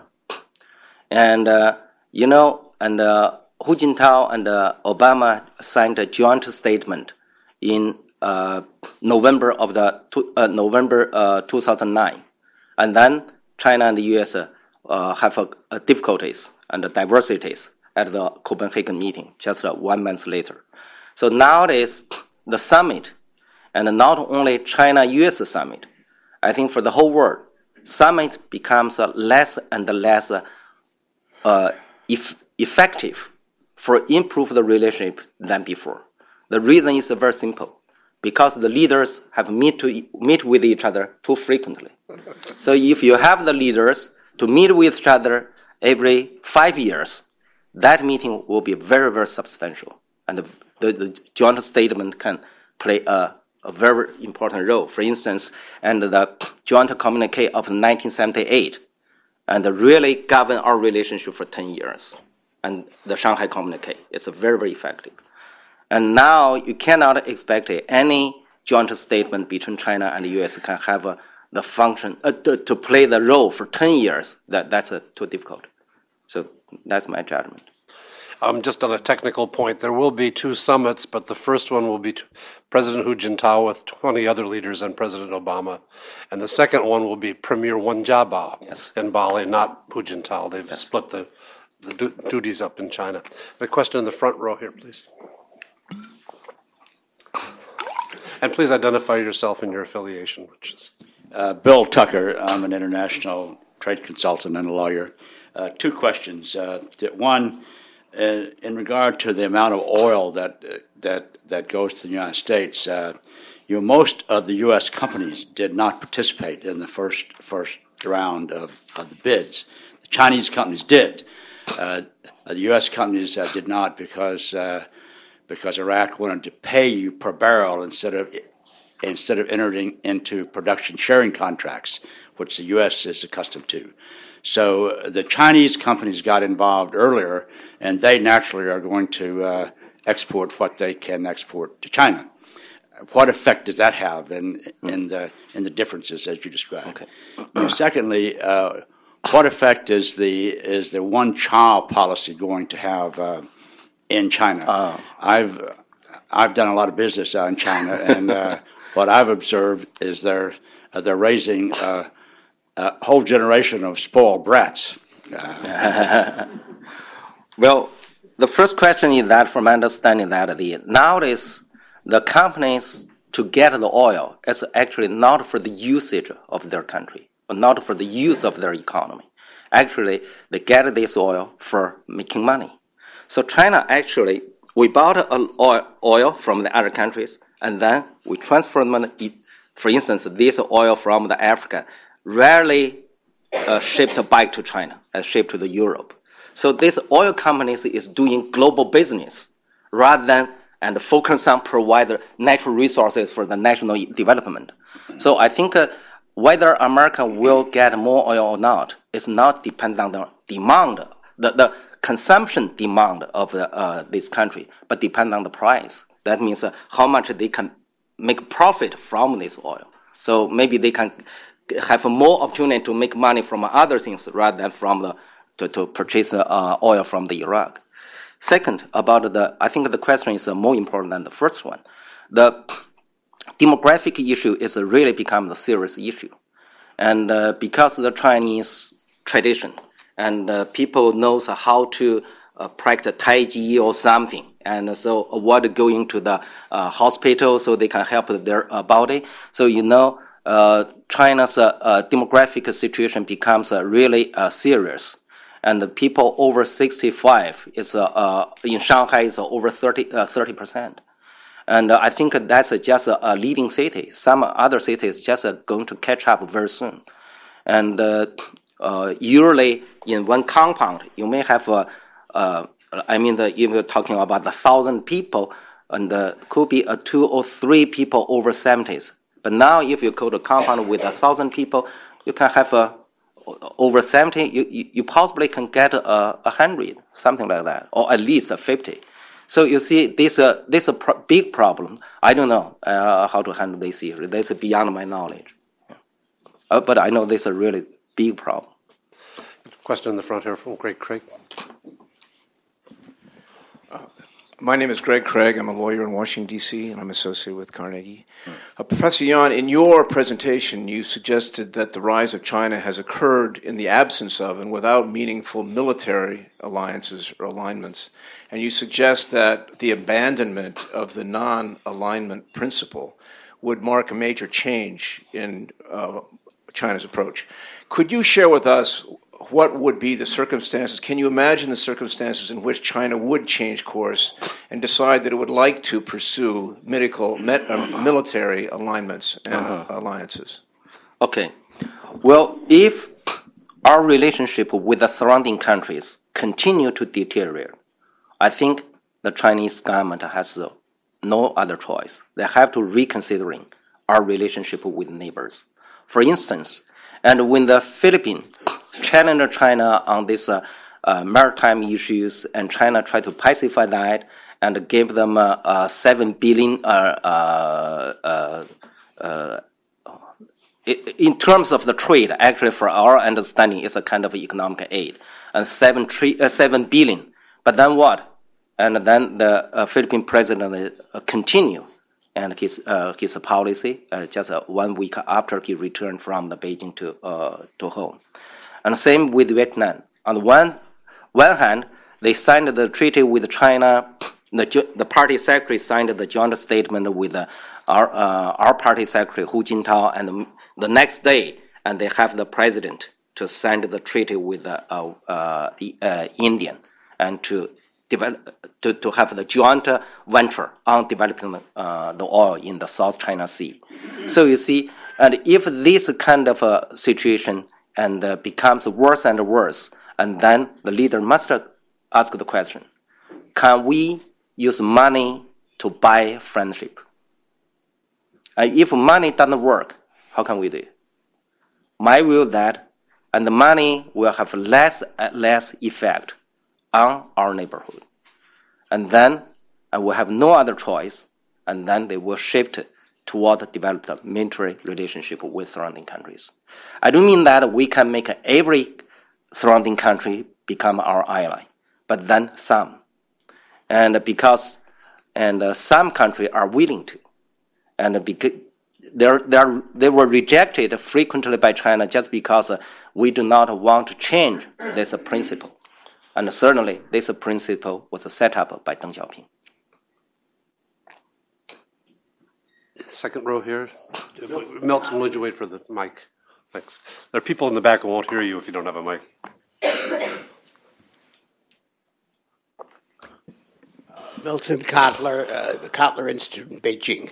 And, uh, you know, and uh, Hu Jintao and uh, Obama signed a joint statement in uh, November of the uh, November uh, two thousand nine, and then China and the U S uh, have uh, difficulties and diversities at the Copenhagen meeting just uh, one month later. So nowadays, the summit, and not only China-U S summit, I think for the whole world, summit becomes uh, less and less uh, uh, eff- effective for improve the relationship than before. The reason is uh, very simple, because the leaders have meet to meet with each other too frequently. So if you have the leaders to meet with each other every five years, that meeting will be very, very substantial. And the, the, the joint statement can play a, a very important role. For instance, and the joint communique of nineteen seventy-eight, and really govern our relationship for ten years. And the Shanghai communique, it's very, very effective. And now you cannot expect any joint statement between China and the U S can have uh, the function, uh, to, to play the role for ten years. That, that's uh, too difficult. So that's my judgment. Um, just on a technical point, there will be two summits, but the first one will be President Hu Jintao with twenty other leaders and President Obama. And the second one will be Premier Wen Jiabao yes. in Bali, not Hu Jintao. They've yes. split the, the du- duties up in China. A question in the front row here, please. And please identify yourself and your affiliation, which is... Uh, Bill Tucker. I'm an international trade consultant and a lawyer. Uh, two questions. Uh, one, uh, in regard to the amount of oil that uh, that that goes to the United States, uh, you know, most of the U S companies did not participate in the first first round of, of the bids. The Chinese companies did. Uh, the U S companies uh, did not because uh, because Iraq wanted to pay you per barrel instead of instead of entering into production sharing contracts, which the U S is accustomed to. So the Chinese companies got involved earlier, and they naturally are going to uh, export what they can export to China. What effect does that have in in the in the differences as you described? Okay. And secondly, uh, what effect is the is the one-child policy going to have uh, in China? Uh. I've I've done a lot of business out in China, and uh, what I've observed is they're uh, they're raising uh, a whole generation of spoiled brats. Uh, well, the first question is that, from my understanding, that the nowadays the companies to get the oil is actually not for the usage of their country, or not for the use of their economy. Actually, they get this oil for making money. So China actually, we bought oil, oil from the other countries, and then we transfer money. For instance, this oil from the Africa rarely uh, shipped back to China, as shipped to the Europe. So this oil companies is doing global business rather than and focus on provide natural resources for the national development. So I think uh, whether America will get more oil or not is not dependent on the demand, the, the consumption demand of the, uh, this country, but depend on the price. That means uh, how much they can make profit from this oil. So maybe they can have more opportunity to make money from other things rather than from the to, to purchase uh, oil from the Iraq. Second, about the, I think the question is more important than the first one. The demographic issue is really become a serious issue. And uh, because of the Chinese tradition, and uh, people knows how to uh, practice Tai Chi or something, and so avoid going to the uh, hospital so they can help their uh, body. So, you know, uh, China's uh, uh, demographic situation becomes uh, really uh, serious. And the people over sixty-five is uh, uh, in Shanghai is over thirty percent. And uh, I think that's uh, just a, a leading city. Some other cities just uh, going to catch up very soon. And uh, uh, usually in one compound, you may have, uh, uh, I mean, the, if you're talking about the thousand people, and uh, could be uh, two or three people over seventies. But now if you go to a compound with a thousand people, you can have a over seventy, you, you, you possibly can get a, a hundred, something like that, or at least a fifty. So you see, this uh, this is a pro- big problem. I don't know uh, how to handle this issue. This is beyond my knowledge. Yeah. Uh, but I know this is a really big problem. Question in the front here from Greg Craig. Uh, my name is Greg Craig. I'm a lawyer in Washington, D C, and I'm associated with Carnegie. Mm. Uh, Professor Yan, in your presentation, you suggested that the rise of China has occurred in the absence of and without meaningful military alliances or alignments. And you suggest that the abandonment of the non-alignment principle would mark a major change in uh, China's approach. Could you share with us what would be the circumstances? Can you imagine the circumstances in which China would change course and decide that it would like to pursue medical, met, uh, military alignments and uh-huh. alliances? Okay. Well, if our relationship with the surrounding countries continue to deteriorate, I think the Chinese government has uh, no other choice. They have to reconsidering our relationship with neighbors. For instance, and when the Philippines challenged China on these uh, uh, maritime issues, and China tried to pacify that and gave them uh, uh, seven billion. Uh, uh, uh, uh, in terms of the trade, actually, for our understanding, it's a kind of economic aid, and seven tri- uh, seven billion. But then what? And then the uh, Philippine president uh, continue and his uh, his policy uh, just uh, one week after he returned from the Beijing to uh, to home. And same with Vietnam. On the one one hand, they signed the treaty with China. The the party secretary signed the joint statement with uh, our uh, our party secretary Hu Jintao, and the, the next day, and they have the president to sign the treaty with uh, uh, uh, India, and to develop to, to have the joint venture on developing uh, the oil in the South China Sea. So you see, and if this kind of a situation and uh, becomes worse and worse, and then the leader must ask the question: can we use money to buy friendship? And if money doesn't work, how can we do it? My view is that, and the money will have less and less effect on our neighborhood. And then I will have no other choice, and then they will shift toward develop the military relationship with surrounding countries. I don't mean that we can make every surrounding country become our ally, but then some. And because and uh, some countries are willing to, and because they're, they're, they were rejected frequently by China just because uh, we do not want to change this uh, principle. And certainly, this principle was set up by Deng Xiaoping. Second row here. Milton, would you wait for the mic? Thanks. There are people in the back who won't hear you if you don't have a mic. Milton Kotler, uh, the Kotler Institute in Beijing.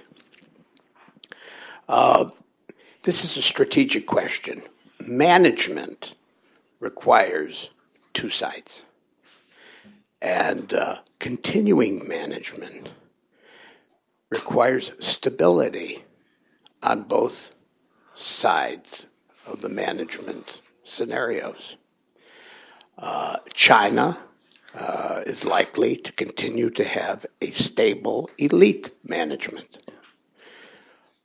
Uh, this is a strategic question. Management requires two sides. And uh, continuing management requires stability on both sides of the management scenarios. Uh, China uh, is likely to continue to have a stable elite management.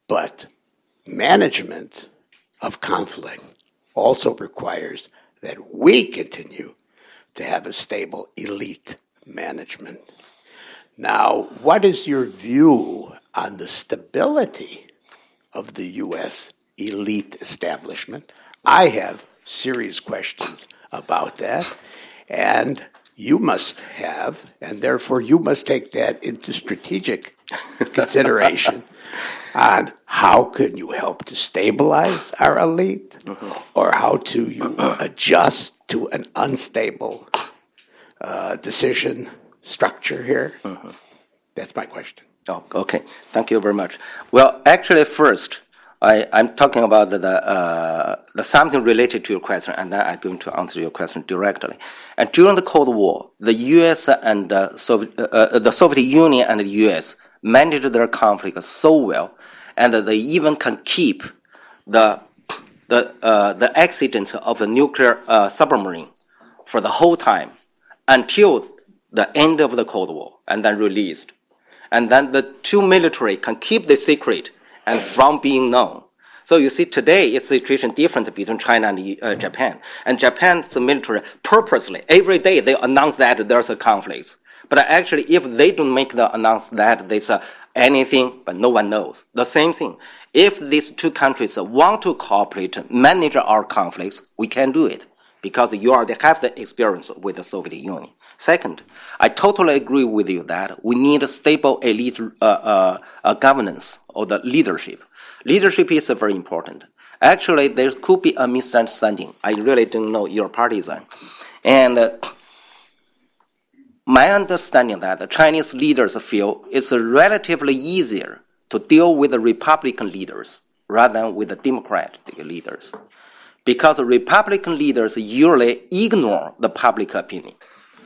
But management of conflict also requires that we continue to have a stable elite management. Now, what is your view on the stability of the U S elite establishment? I have serious questions about that, and you must have, and therefore you must take that into strategic consideration on how can you help to stabilize our elite, or how to you adjust to an unstable uh, decision structure here. Mm-hmm. That's my question. Oh, okay. Thank you very much. Well, actually, first, I, I'm talking about the, the, uh, the something related to your question, and then I'm going to answer your question directly. And during the Cold War, the U S and uh, Soviet, uh, uh, the Soviet Union and the U S managed their conflict so well, and that they even can keep the the uh, the accident of a nuclear uh, submarine for the whole time until the end of the Cold War, and then released. And then the two military can keep the secret and from being known. So you see, today it's a situation different between China and uh, Japan. And Japan's military purposely, every day they announce that there's a conflict. But actually, if they don't make the announce that there's uh, anything, but no one knows. The same thing. If these two countries want to cooperate, manage our conflicts, we can do it because you already have the experience with the Soviet Union. Second, I totally agree with you that we need a stable elite uh, uh, uh, governance or the leadership. Leadership is uh, very important. Actually, there could be a misunderstanding. I really don't know your partisan. And uh, my understanding that the Chinese leaders feel it's uh, relatively easier to deal with the Republican leaders rather than with the Democratic leaders. Because the Republican leaders usually ignore the public opinion.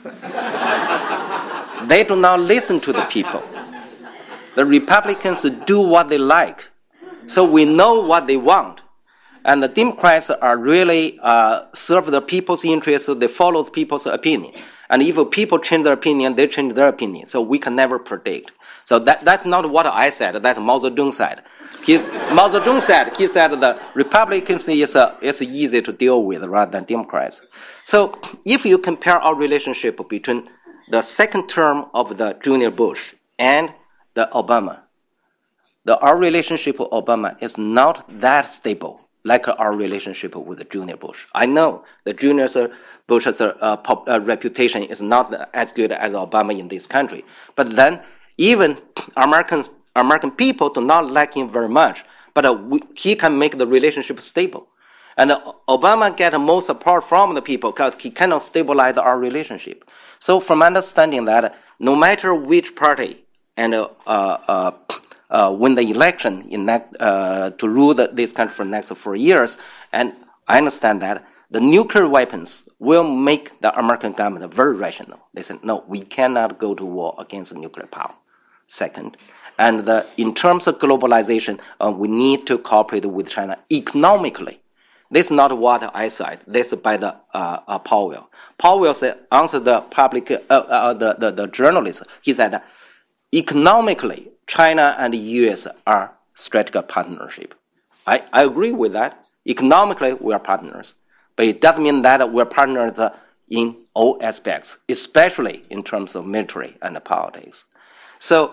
They do not listen to the people. The Republicans do what they like. So we know what they want. And the Democrats are really uh, serve the people's interests, so they follow the people's opinion. And if people change their opinion, they change their opinion. So we can never predict. So that, that's not what I said. That's Mao Zedong said. He, Mao Zedong said, he said the Republicans is, uh, is easy to deal with rather than Democrats. So if you compare our relationship between the second term of the Junior Bush and the Obama, the, our relationship with Obama is not that stable like our relationship with the Junior Bush. I know the Junior Bush's uh, pop, uh, reputation is not as good as Obama in this country. But then even Americans, American people do not like him very much, but uh, we, he can make the relationship stable. And uh, Obama gets more support from the people because he cannot stabilize our relationship. So from understanding that, no matter which party and uh, uh, uh, win the election in next, uh, to rule the, this country for the next four years, and I understand that the nuclear weapons will make the American government very rational. They said, no, we cannot go to war against nuclear power. Second, and the, in terms of globalization, uh, we need to cooperate with China economically. This is not what I said. This is by the uh, uh, Powell. Powell said, answered the public, uh, uh, the, the the journalist. He said, economically, China and the U S are strategic partnership. I, I agree with that. Economically, we are partners, but it doesn't mean that we're partners in all aspects, especially in terms of military and politics. So.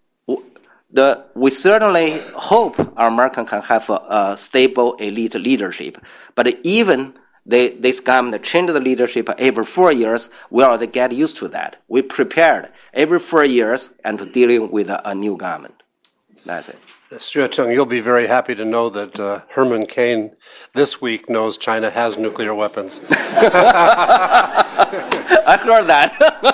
The, we certainly hope our American can have a, a stable elite leadership, but even they, this government change the leadership every four years, we already get used to that. We prepared every four years and to dealing with a, a new government. That's it. Xue Cheng, you'll be very happy to know that uh, Herman Cain this week knows China has nuclear weapons. I heard that.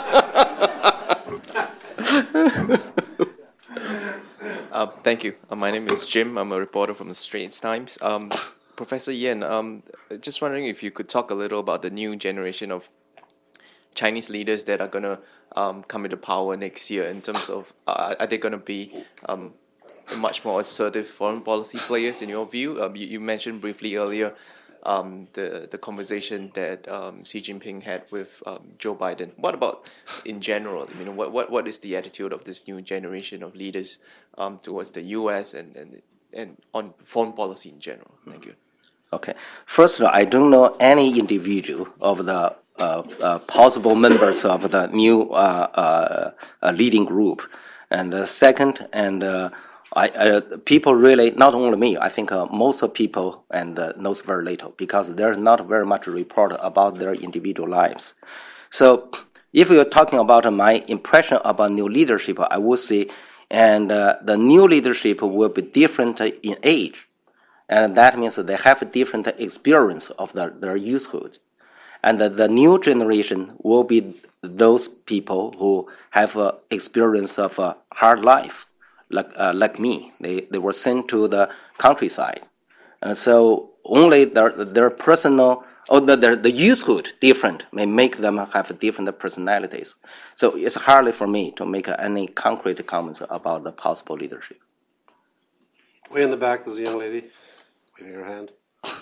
Uh, thank you. Uh, my name is Jim. I'm a reporter from the Straits Times. Um, Professor Yan, um, just wondering if you could talk a little about the new generation of Chinese leaders that are going to um, come into power next year in terms of, uh, are they going to be um, much more assertive foreign policy players in your view? Um, you, you mentioned briefly earlier um, the, the conversation that um, Xi Jinping had with um, Joe Biden. What about in general? I mean, what, what, what is the attitude of this new generation of leaders um, towards the U S and, and and on foreign policy in general? Thank you. Okay. First, I don't know any individual of the uh, uh, possible members of the new uh, uh, uh, leading group. And uh, second, and uh, I, uh, people really, not only me, I think uh, most of people and uh, knows very little because there's not very much report about their individual lives. So if you're talking about my impression about new leadership, I would say, and uh, the new leadership will be different in age. And that means that they have a different experience of the, their youthhood. And the, the new generation will be those people who have uh, experience of a hard life, like uh, like me. They they were sent to the countryside, and so only their their personal or the their, the youthhood different may make them have different personalities. So it's hardly for me to make any concrete comments about the possible leadership. Way in the back, there's a young lady. Waving her hand.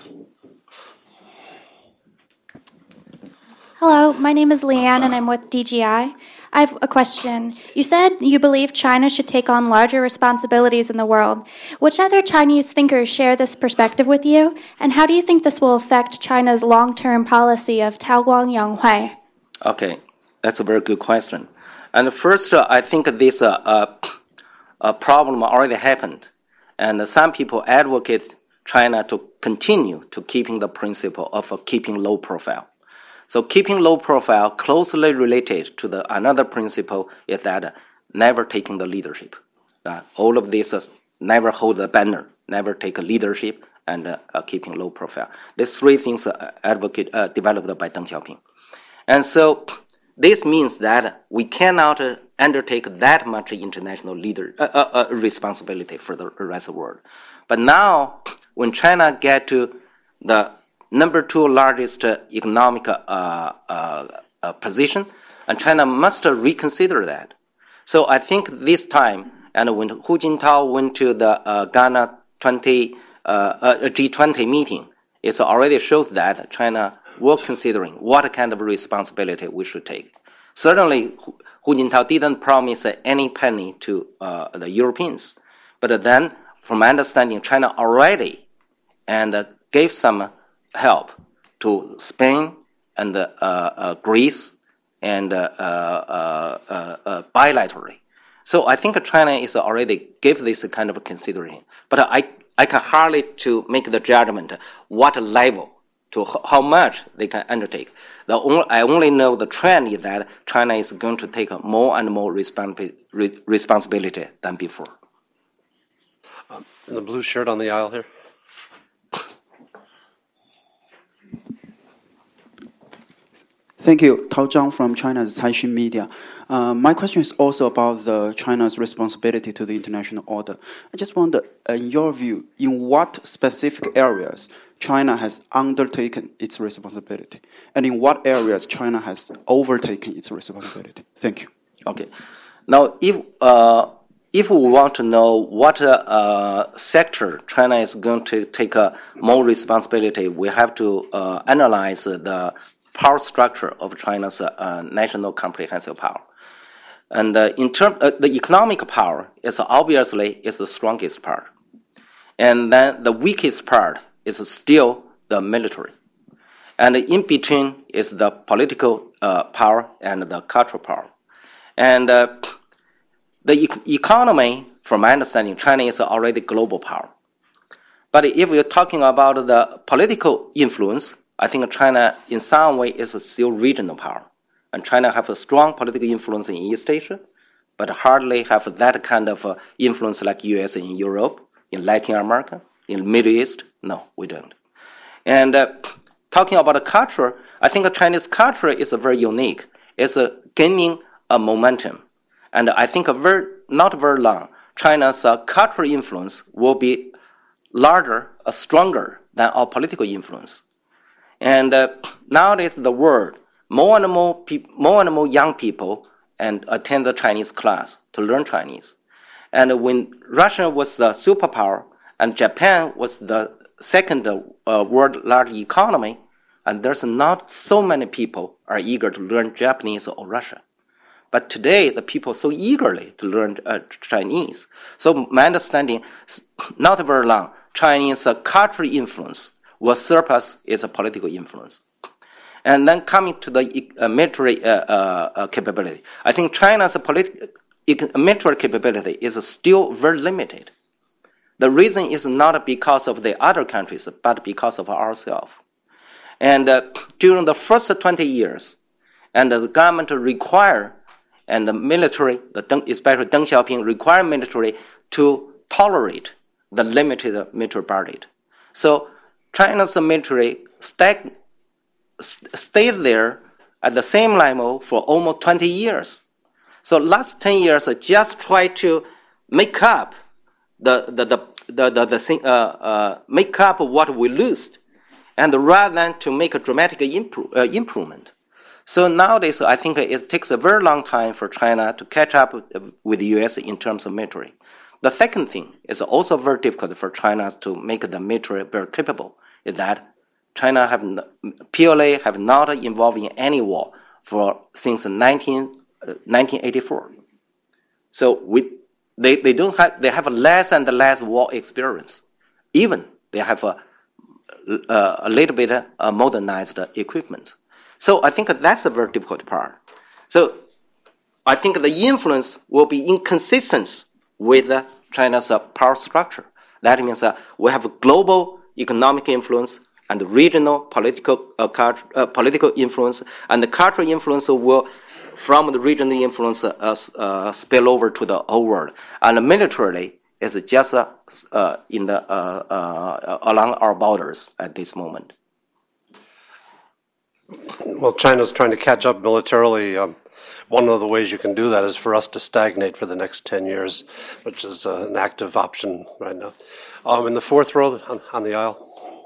Hello, my name is Leanne and I'm with D G I. I have a question. You said you believe China should take on larger responsibilities in the world. Which other Chinese thinkers share this perspective with you? And how do you think this will affect China's long-term policy of Taoguang Yanghui? Okay, that's a very good question. And first, uh, I think this uh, uh, uh, problem already happened. And uh, some people advocate China to continue to keeping the principle of uh, keeping low profile. So keeping low profile closely related to the another principle is that uh, never taking the leadership. Uh, all of this is never hold the banner, never take a leadership, and uh, uh, keeping low profile. These three things uh, advocate uh, developed by Deng Xiaoping. And so this means that we cannot uh, undertake that much international leader uh, uh, uh, responsibility for the rest of the world. But now, when China get to the number two largest uh, economic uh, uh, uh, position, and China must uh, reconsider that. So I think this time, and when Hu Jintao went to the uh, Ghana twenty, uh, uh, G twenty meeting, it already shows that China will considering what kind of responsibility we should take. Certainly, Hu Jintao didn't promise any penny to uh, the Europeans, but then, from my understanding, China already and uh, gave some help to Spain and uh, uh, Greece and uh, uh, uh, uh, bilaterally. So I think China is already give this kind of consideration. But I, I can hardly to make the judgment what level to how much they can undertake. The only, I only know the trend is that China is going to take more and more responsi- re- responsibility than before. Um, in the blue shirt on the aisle here. Thank you. Tao Zhang from China's Caixin Media. Uh, my question is also about the China's responsibility to the international order. I just wonder, in your view, in what specific areas China has undertaken its responsibility, and in what areas China has overtaken its responsibility? Thank you. Okay. Now, if uh, if we want to know what uh, uh, sector China is going to take uh, more responsibility, we have to uh, analyze the power structure of China's uh, national comprehensive power. And uh, in term, uh, the economic power is obviously is the strongest part. And then the weakest part is still the military. And in between is the political uh, power and the cultural power. And uh, the e- economy, from my understanding, China is already global power. But if we're talking about the political influence, I think China, in some way, is still regional power. And China have a strong political influence in East Asia, but hardly have that kind of uh, influence like U S in Europe, in Latin America, in the Middle East. No, we don't. And uh, talking about the culture, I think Chinese culture is very unique. It's uh, gaining a momentum. And I think a very, not very long, China's uh, cultural influence will be larger, uh, stronger than our political influence. And uh, nowadays, the world, more and more, pe- more and more young people and attend the Chinese class to learn Chinese. And when Russia was the superpower and Japan was the second uh, world large economy, and there's not so many people are eager to learn Japanese or Russian. But today, the people so eagerly to learn uh, Chinese. So my understanding, not very long, Chinese uh, cultural influence will surpass its political influence. And then coming to the uh, military uh, uh, uh, capability, I think China's politi- military capability is still very limited. The reason is not because of the other countries, but because of ourselves. And uh, during the first twenty years, and the government require, and the military, the Deng, especially Deng Xiaoping, require military to tolerate the limited military budget. So China's military stag, st- stayed there at the same level for almost twenty years. So last ten years, uh, just try to make up the the the the the, the thing, uh, uh, make up what we lost, and rather than to make a dramatic improve, uh, improvement. So nowadays, I think it takes a very long time for China to catch up with the U S in terms of military. The second thing is also very difficult for China to make the military very capable, is that China have P L A have not involved in any war for since nineteen eighty-four. So we, they, they don't have they have less and less war experience. Even they have a, a, a little bit uh, modernized equipment. So I think that's a very difficult part. So I think the influence will be inconsistent with uh, China's uh, power structure. That means uh, we have a global economic influence and regional political uh, cult- uh, political influence, and the cultural influence will, from the regional influence, uh, uh, spill over to the whole world. And militarily, it's just uh, uh, in the uh, uh, along our borders at this moment. Well, China's trying to catch up militarily. Um, one of the ways you can do that is for us to stagnate for the next ten years, which is uh, an active option right now. Um, in the fourth row on, on the aisle.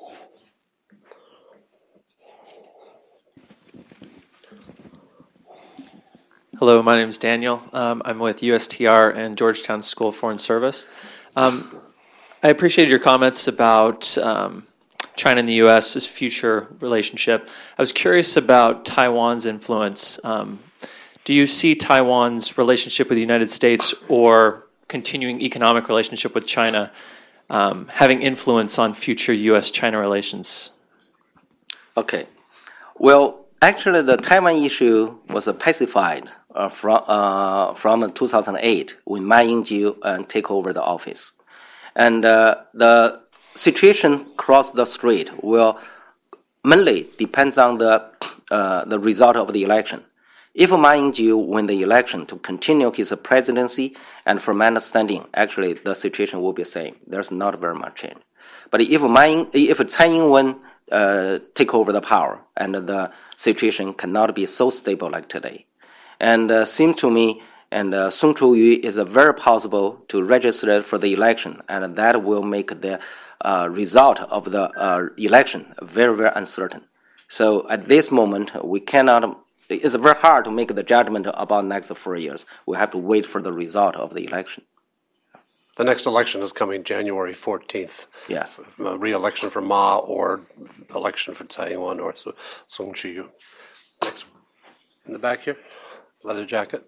Hello, my name is Daniel. Um, I'm with U S T R and Georgetown School of Foreign Service. Um, I appreciated your comments about um, China and the U S's future relationship. I was curious about Taiwan's influence. Um, do you see Taiwan's relationship with the United States or continuing economic relationship with China um, having influence on future U S China relations? Okay. Well, actually, the Taiwan issue was uh, pacified uh, from uh, from two thousand eight when Ma Ying-jeou uh, take over the office, and uh, the situation across the strait will mainly depends on the uh, the result of the election. If Ma Ying-jeou win the election to continue his presidency, and from my understanding, actually the situation will be the same. There's not very much change. But if Ma Ying, if Tsai Ing-wen uh, take over the power, and the situation cannot be so stable like today, and uh, seem to me, and uh, Song Chu-yu is uh, very possible to register for the election, and that will make the uh, result of the uh, election very, very uncertain. So at this moment, we cannot. It's very hard to make the judgment about next four years. We have to wait for the result of the election. The next election is coming January fourteenth. Yes. A re-election for Ma or election for Tsai Ing-wen or Song Chu-yu. Next, in the back here, leather jacket.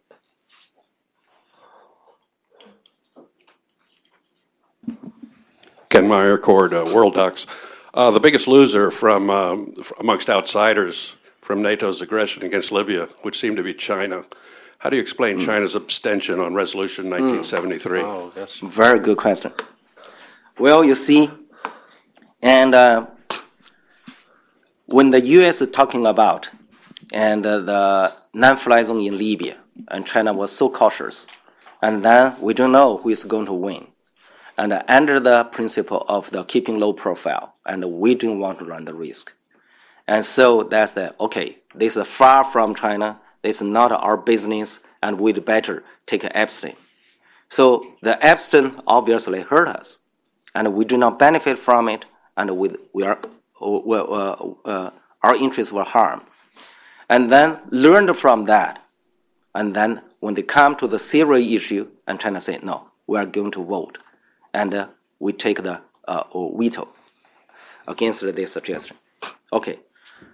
Ken Meyer, Cord, uh, World Ducks. Uh, the biggest loser from um, amongst outsiders from NATO's aggression against Libya would seem to be China. How do you explain mm. China's abstention on Resolution nineteen seventy-three? Mm. Oh, yes. Very good question. Well, you see, and uh, when the U S is talking about and uh, the non-fly zone in Libya, and China was so cautious, and then we don't know who is going to win. And uh, under the principle of the keeping low profile, and we don't want to run the risk. And so that's the, okay, this is far from China, this is not our business, and we'd better take an abstain. So the abstain obviously hurt us, and we do not benefit from it, and we, we are, uh, uh, our interests were harmed. And then learned from that, and then when they come to the Syria issue, and China say, no, we are going to vote. And uh, we take the uh, veto against this suggestion. Okay.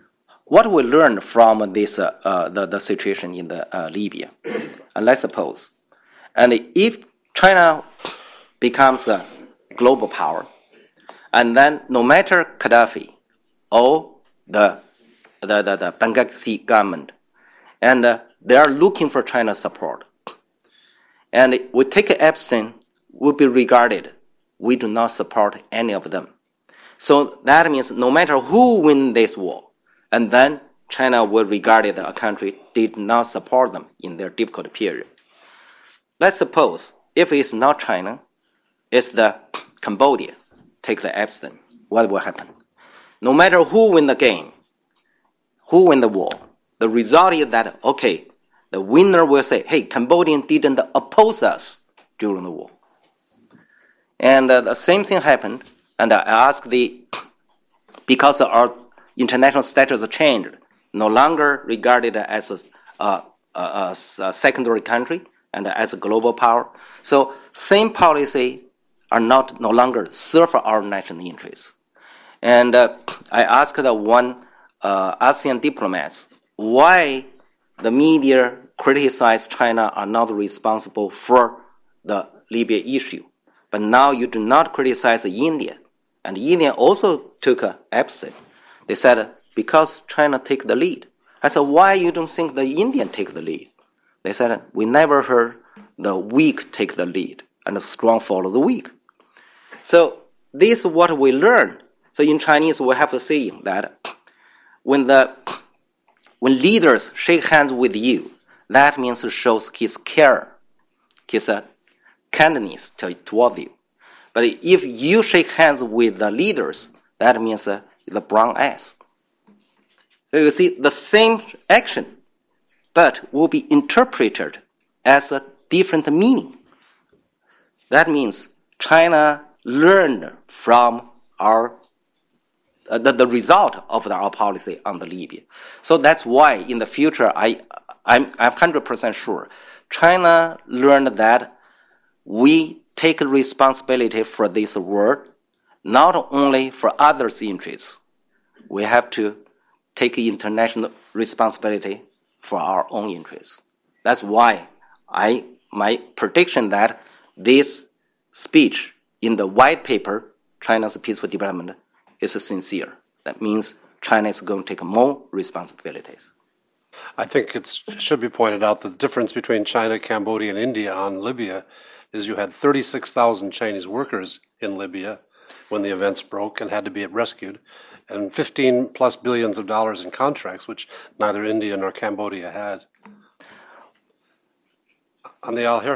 what we learned from this uh, uh, the, the situation in the uh, Libya? And let's suppose, and if China becomes a global power, and then no matter Gaddafi or the the, the, the Benghazi government, and uh, they are looking for China's support, and we take Epstein, will be regarded, we do not support any of them. So that means no matter who wins this war, and then China will regard it a country did not support them in their difficult period. Let's suppose if it's not China, it's the Cambodia, take the Epstein, what will happen? No matter who win the game, who win the war, the result is that, okay, the winner will say, hey, Cambodian didn't oppose us during the war. And uh, the same thing happened, and I asked the, because our international status changed, no longer regarded as a, a, a, a secondary country and as a global power. So same policy are not no longer serve our national interests. And uh, I asked the one uh, ASEAN diplomats why the media criticize China are not responsible for the Libya issue. But now you do not criticize India. And India also took a Epstein. They said, because China take the lead. I said, why you don't think the Indian take the lead? They said, we never heard the weak take the lead and the strong follow the weak. So this is what we learn. So in Chinese, we have a saying that when the when leaders shake hands with you, that means it shows his care, his uh, kindness to, toward you. But if you shake hands with the leaders, that means uh, the brown eyes. So you see the same action, but will be interpreted as a different meaning. That means China learned from our uh, the, the result of the, our policy on the Libya. So that's why in the future, I, I'm, I'm one hundred percent sure China learned that we take responsibility for this world, not only for others' interests. We have to take international responsibility for our own interests. That's why I my prediction that this speech in the white paper, China's Peaceful Development, is sincere. That means China is going to take more responsibilities. I think it should be pointed out that the difference between China, Cambodia, and India on Libya is you had thirty-six thousand Chinese workers in Libya when the events broke and had to be rescued, and fifteen plus billions of dollars in contracts, which neither India nor Cambodia had. On the aisle here.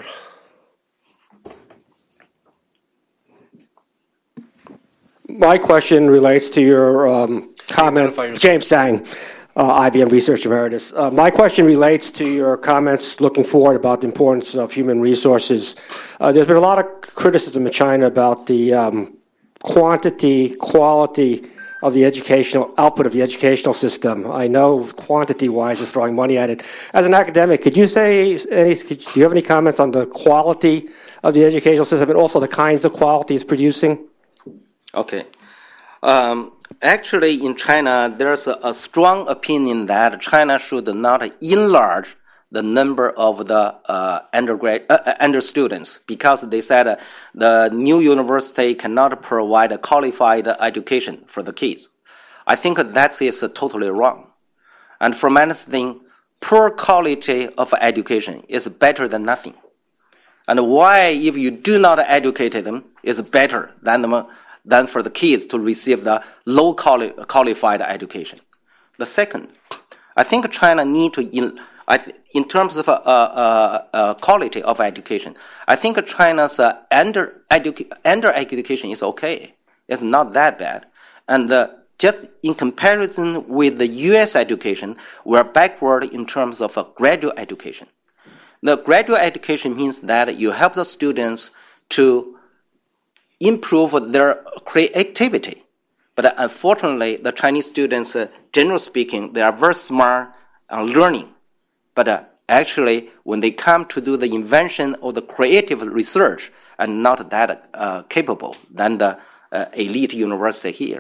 My question relates to your um, comment, James Sang, uh, I B M Research Emeritus. Uh, my question relates to your comments looking forward about the importance of human resources. Uh, there's been a lot of criticism in China about the um, quantity, quality of the educational output of the educational system. I know quantity-wise is throwing money at it. As an academic, could you say, any, could, do you have any comments on the quality of the educational system and also the kinds of quality it's producing? Okay. Um, actually, in China, there's a, a strong opinion that China should not enlarge the number of the uh, undergrad uh, under students because they said uh, the new university cannot provide a qualified education for the kids. I think that is uh, totally wrong. And for my understanding, poor quality of education is better than nothing. And why, if you do not educate them, is better than the than for the kids to receive the low quali- qualified education. The second, I think China need to, in, I th- in terms of uh, uh, uh, quality of education, I think China's uh, under, edu- under education is okay. It's not that bad. And uh, just in comparison with the U S education, we're backward in terms of uh, graduate education. The graduate education means that you help the students to improve their creativity. But unfortunately, the Chinese students, uh, generally speaking, they are very smart on learning. But uh, actually, when they come to do the invention or the creative research, are not that uh, capable than the uh, elite university here.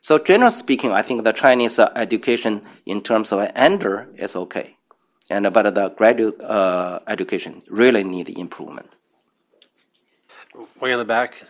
So generally speaking, I think the Chinese uh, education in terms of under is okay. And uh, but the graduate uh, education really need improvement. Way in the back.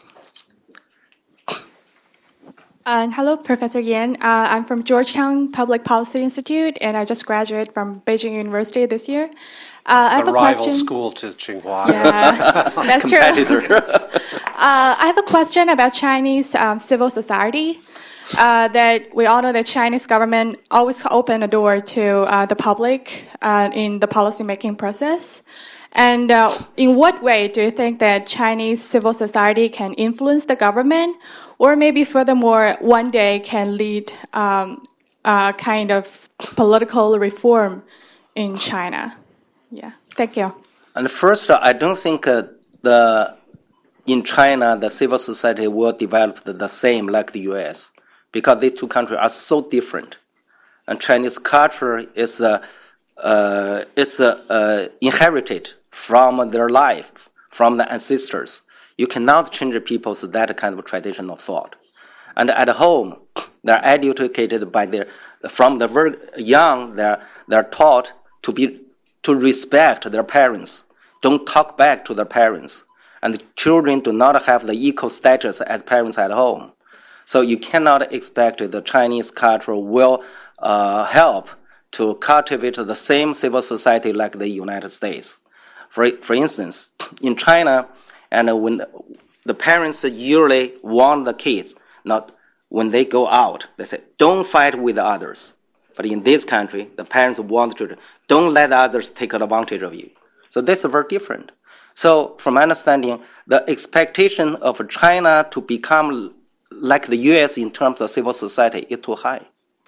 Uh, hello, Professor Yan. Uh, I'm from Georgetown Public Policy Institute, and I just graduated from Beijing University this year. Uh, I have a, a rival question. school to Tsinghua. Yeah, that's true. Competitor. Uh, I have a question about Chinese um, civil society. Uh, that we all know that Chinese government always open a door to uh, the public uh, in the policymaking process. And uh, in what way do you think that Chinese civil society can influence the government, or maybe furthermore, one day can lead um, a kind of political reform in China? Yeah, thank you. And first, I don't think uh, the in China the civil society will develop the same like the U S because these two countries are so different, and Chinese culture is uh, uh, is uh, uh, inherited from their life, from the ancestors. You cannot change people's that kind of traditional thought. And at home, they're educated by their from the very young. They're they're taught to be to respect their parents. Don't talk back to their parents. And the children do not have the equal status as parents at home. So you cannot expect the Chinese culture will uh, help to cultivate the same civil society like the United States. For, for instance, in China, and when the, the parents usually warn the kids, not when they go out, they say, don't fight with others. But in this country, the parents warn the children, don't let others take advantage of you. So this is very different. So from my understanding, the expectation of China to become like the U S in terms of civil society is too high.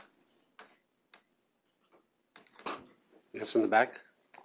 Yes, in the back.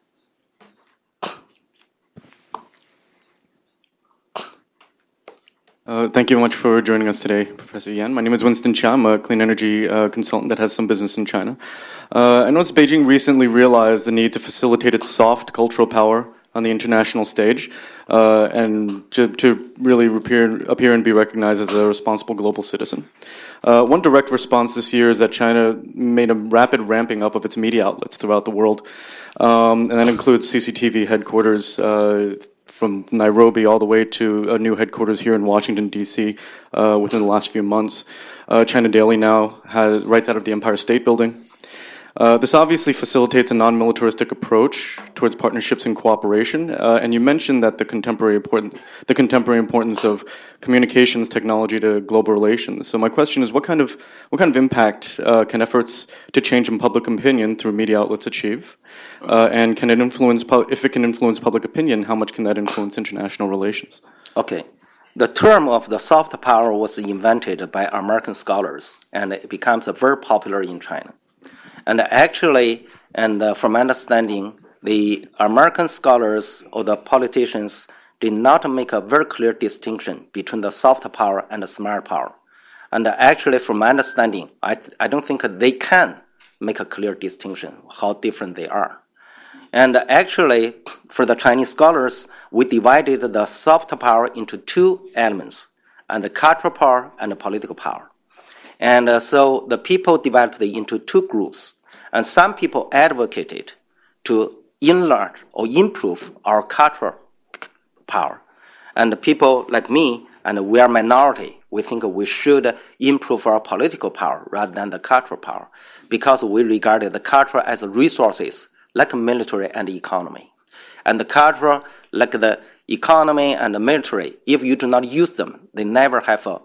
Uh, thank you very much for joining us today, Professor Yan. My name is Winston Chia. I'm a clean energy uh, consultant that has some business in China. Uh, I noticed Beijing recently realized the need to facilitate its soft cultural power on the international stage uh, and to, to really appear, appear and be recognized as a responsible global citizen. Uh, one direct response this year is that China made a rapid ramping up of its media outlets throughout the world, um, and that includes C C T V headquarters uh, from Nairobi all the way to a new headquarters here in Washington, D C uh, within the last few months. Uh, China Daily now has writes out of the Empire State Building. Uh, this obviously facilitates a non-militaristic approach towards partnerships and cooperation. Uh, and you mentioned that the contemporary important, the contemporary importance of communications technology to global relations. So my question is, what kind of what kind of impact uh, can efforts to change in public opinion through media outlets achieve? Uh, and can it influence, if it can influence public opinion, how much can that influence international relations? Okay. The term of the soft power was invented by American scholars, and it becomes very popular in China. And actually, and uh, from my understanding, the American scholars or the politicians did not make a very clear distinction between the soft power and the smart power. And uh, actually, from my understanding, I, I don't think they can make a clear distinction how different they are. And uh, actually, for the Chinese scholars, we divided the soft power into two elements, and the cultural power and the political power. And uh, so the people developed it into two groups. And some people advocated to enlarge or improve our cultural power. And the people like me, and we are minority, we think we should improve our political power rather than the cultural power, because we regarded the culture as resources, like military and economy. And the culture, like the economy and the military, if you do not use them, they never have a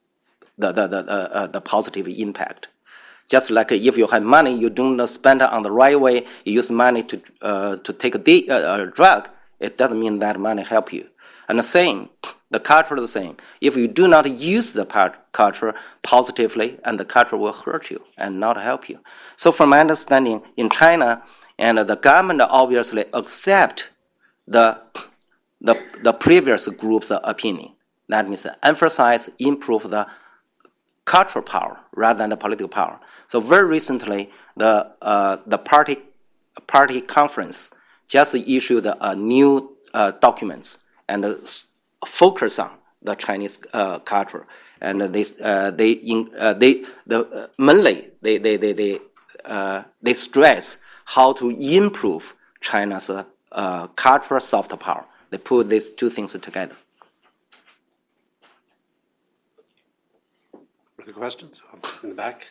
the the the, uh, the positive impact. Just like if you have money, you don't spend it on the right way, you use money to uh, to take a, de- uh, a drug, it doesn't mean that money help you. And the same, the culture is the same. If you do not use the culture positively, and the culture will hurt you and not help you. So from my understanding, in China, and the government obviously accept the the, the previous group's opinion. That means emphasize, improve the cultural power rather than the political power. So very recently, the uh, the party party conference just issued a new uh, document and uh, focus on the Chinese uh, culture, and they uh, they in, uh, they the uh, mainly they they they they, uh, they stress how to improve China's uh, uh, cultural soft power. They put these two things together. Further questions? In the back.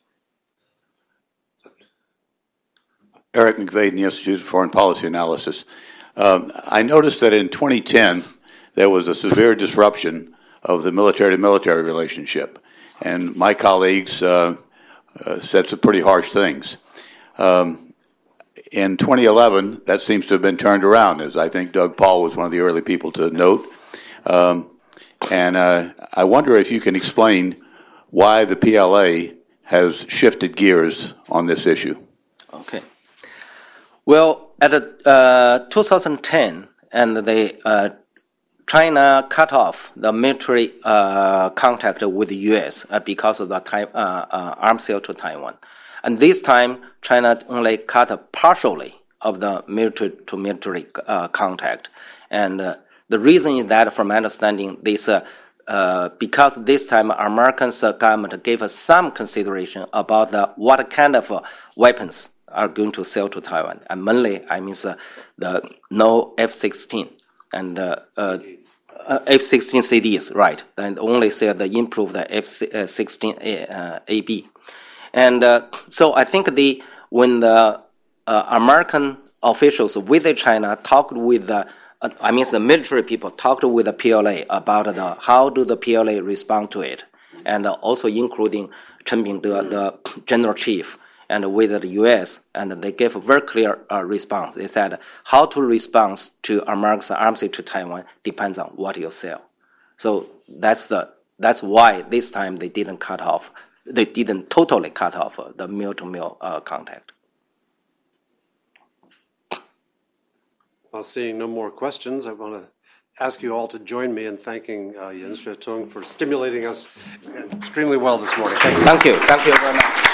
Eric McVeigh, the Institute for Foreign Policy Analysis. Um, I noticed that in twenty ten, there was a severe disruption of the military-to-military relationship, and my colleagues uh, uh, said some pretty harsh things. Um, in twenty eleven, that seems to have been turned around, as I think Doug Paul was one of the early people to note. Um, and uh, I wonder if you can explain why the P L A has shifted gears on this issue. Okay. Well, at uh, two thousand ten, and they uh, China cut off the military uh, contact with the U S uh, because of the time, uh, uh, arms sale to Taiwan. And this time, China only cut partially of the military-to-military uh, contact. And uh, the reason is that, from my understanding, this uh, uh, because this time American government gave us some consideration about the, what kind of uh, weapons are going to sell to Taiwan. And mainly, I mean, uh, the no F sixteen and uh, uh, F sixteen C Ds, right? And only sell the improve the F sixteen A B. And uh, so I think the when the uh, American officials with China talked with the, uh, I mean the military people talked with the P L A about the how do the P L A respond to it, and uh, also including Chen Bingde, the general chief, and with the U S, and they gave a very clear uh, response. They said how to respond to America's arms to Taiwan depends on what you sell. So that's the that's why this time they didn't cut off. They didn't totally cut off uh, the mil-to-mil uh, contact. Well, seeing no more questions, I want to ask you all to join me in thanking uh, Yen Xuetung for stimulating us extremely well this morning. Thank you. Thank you. Thank you very much.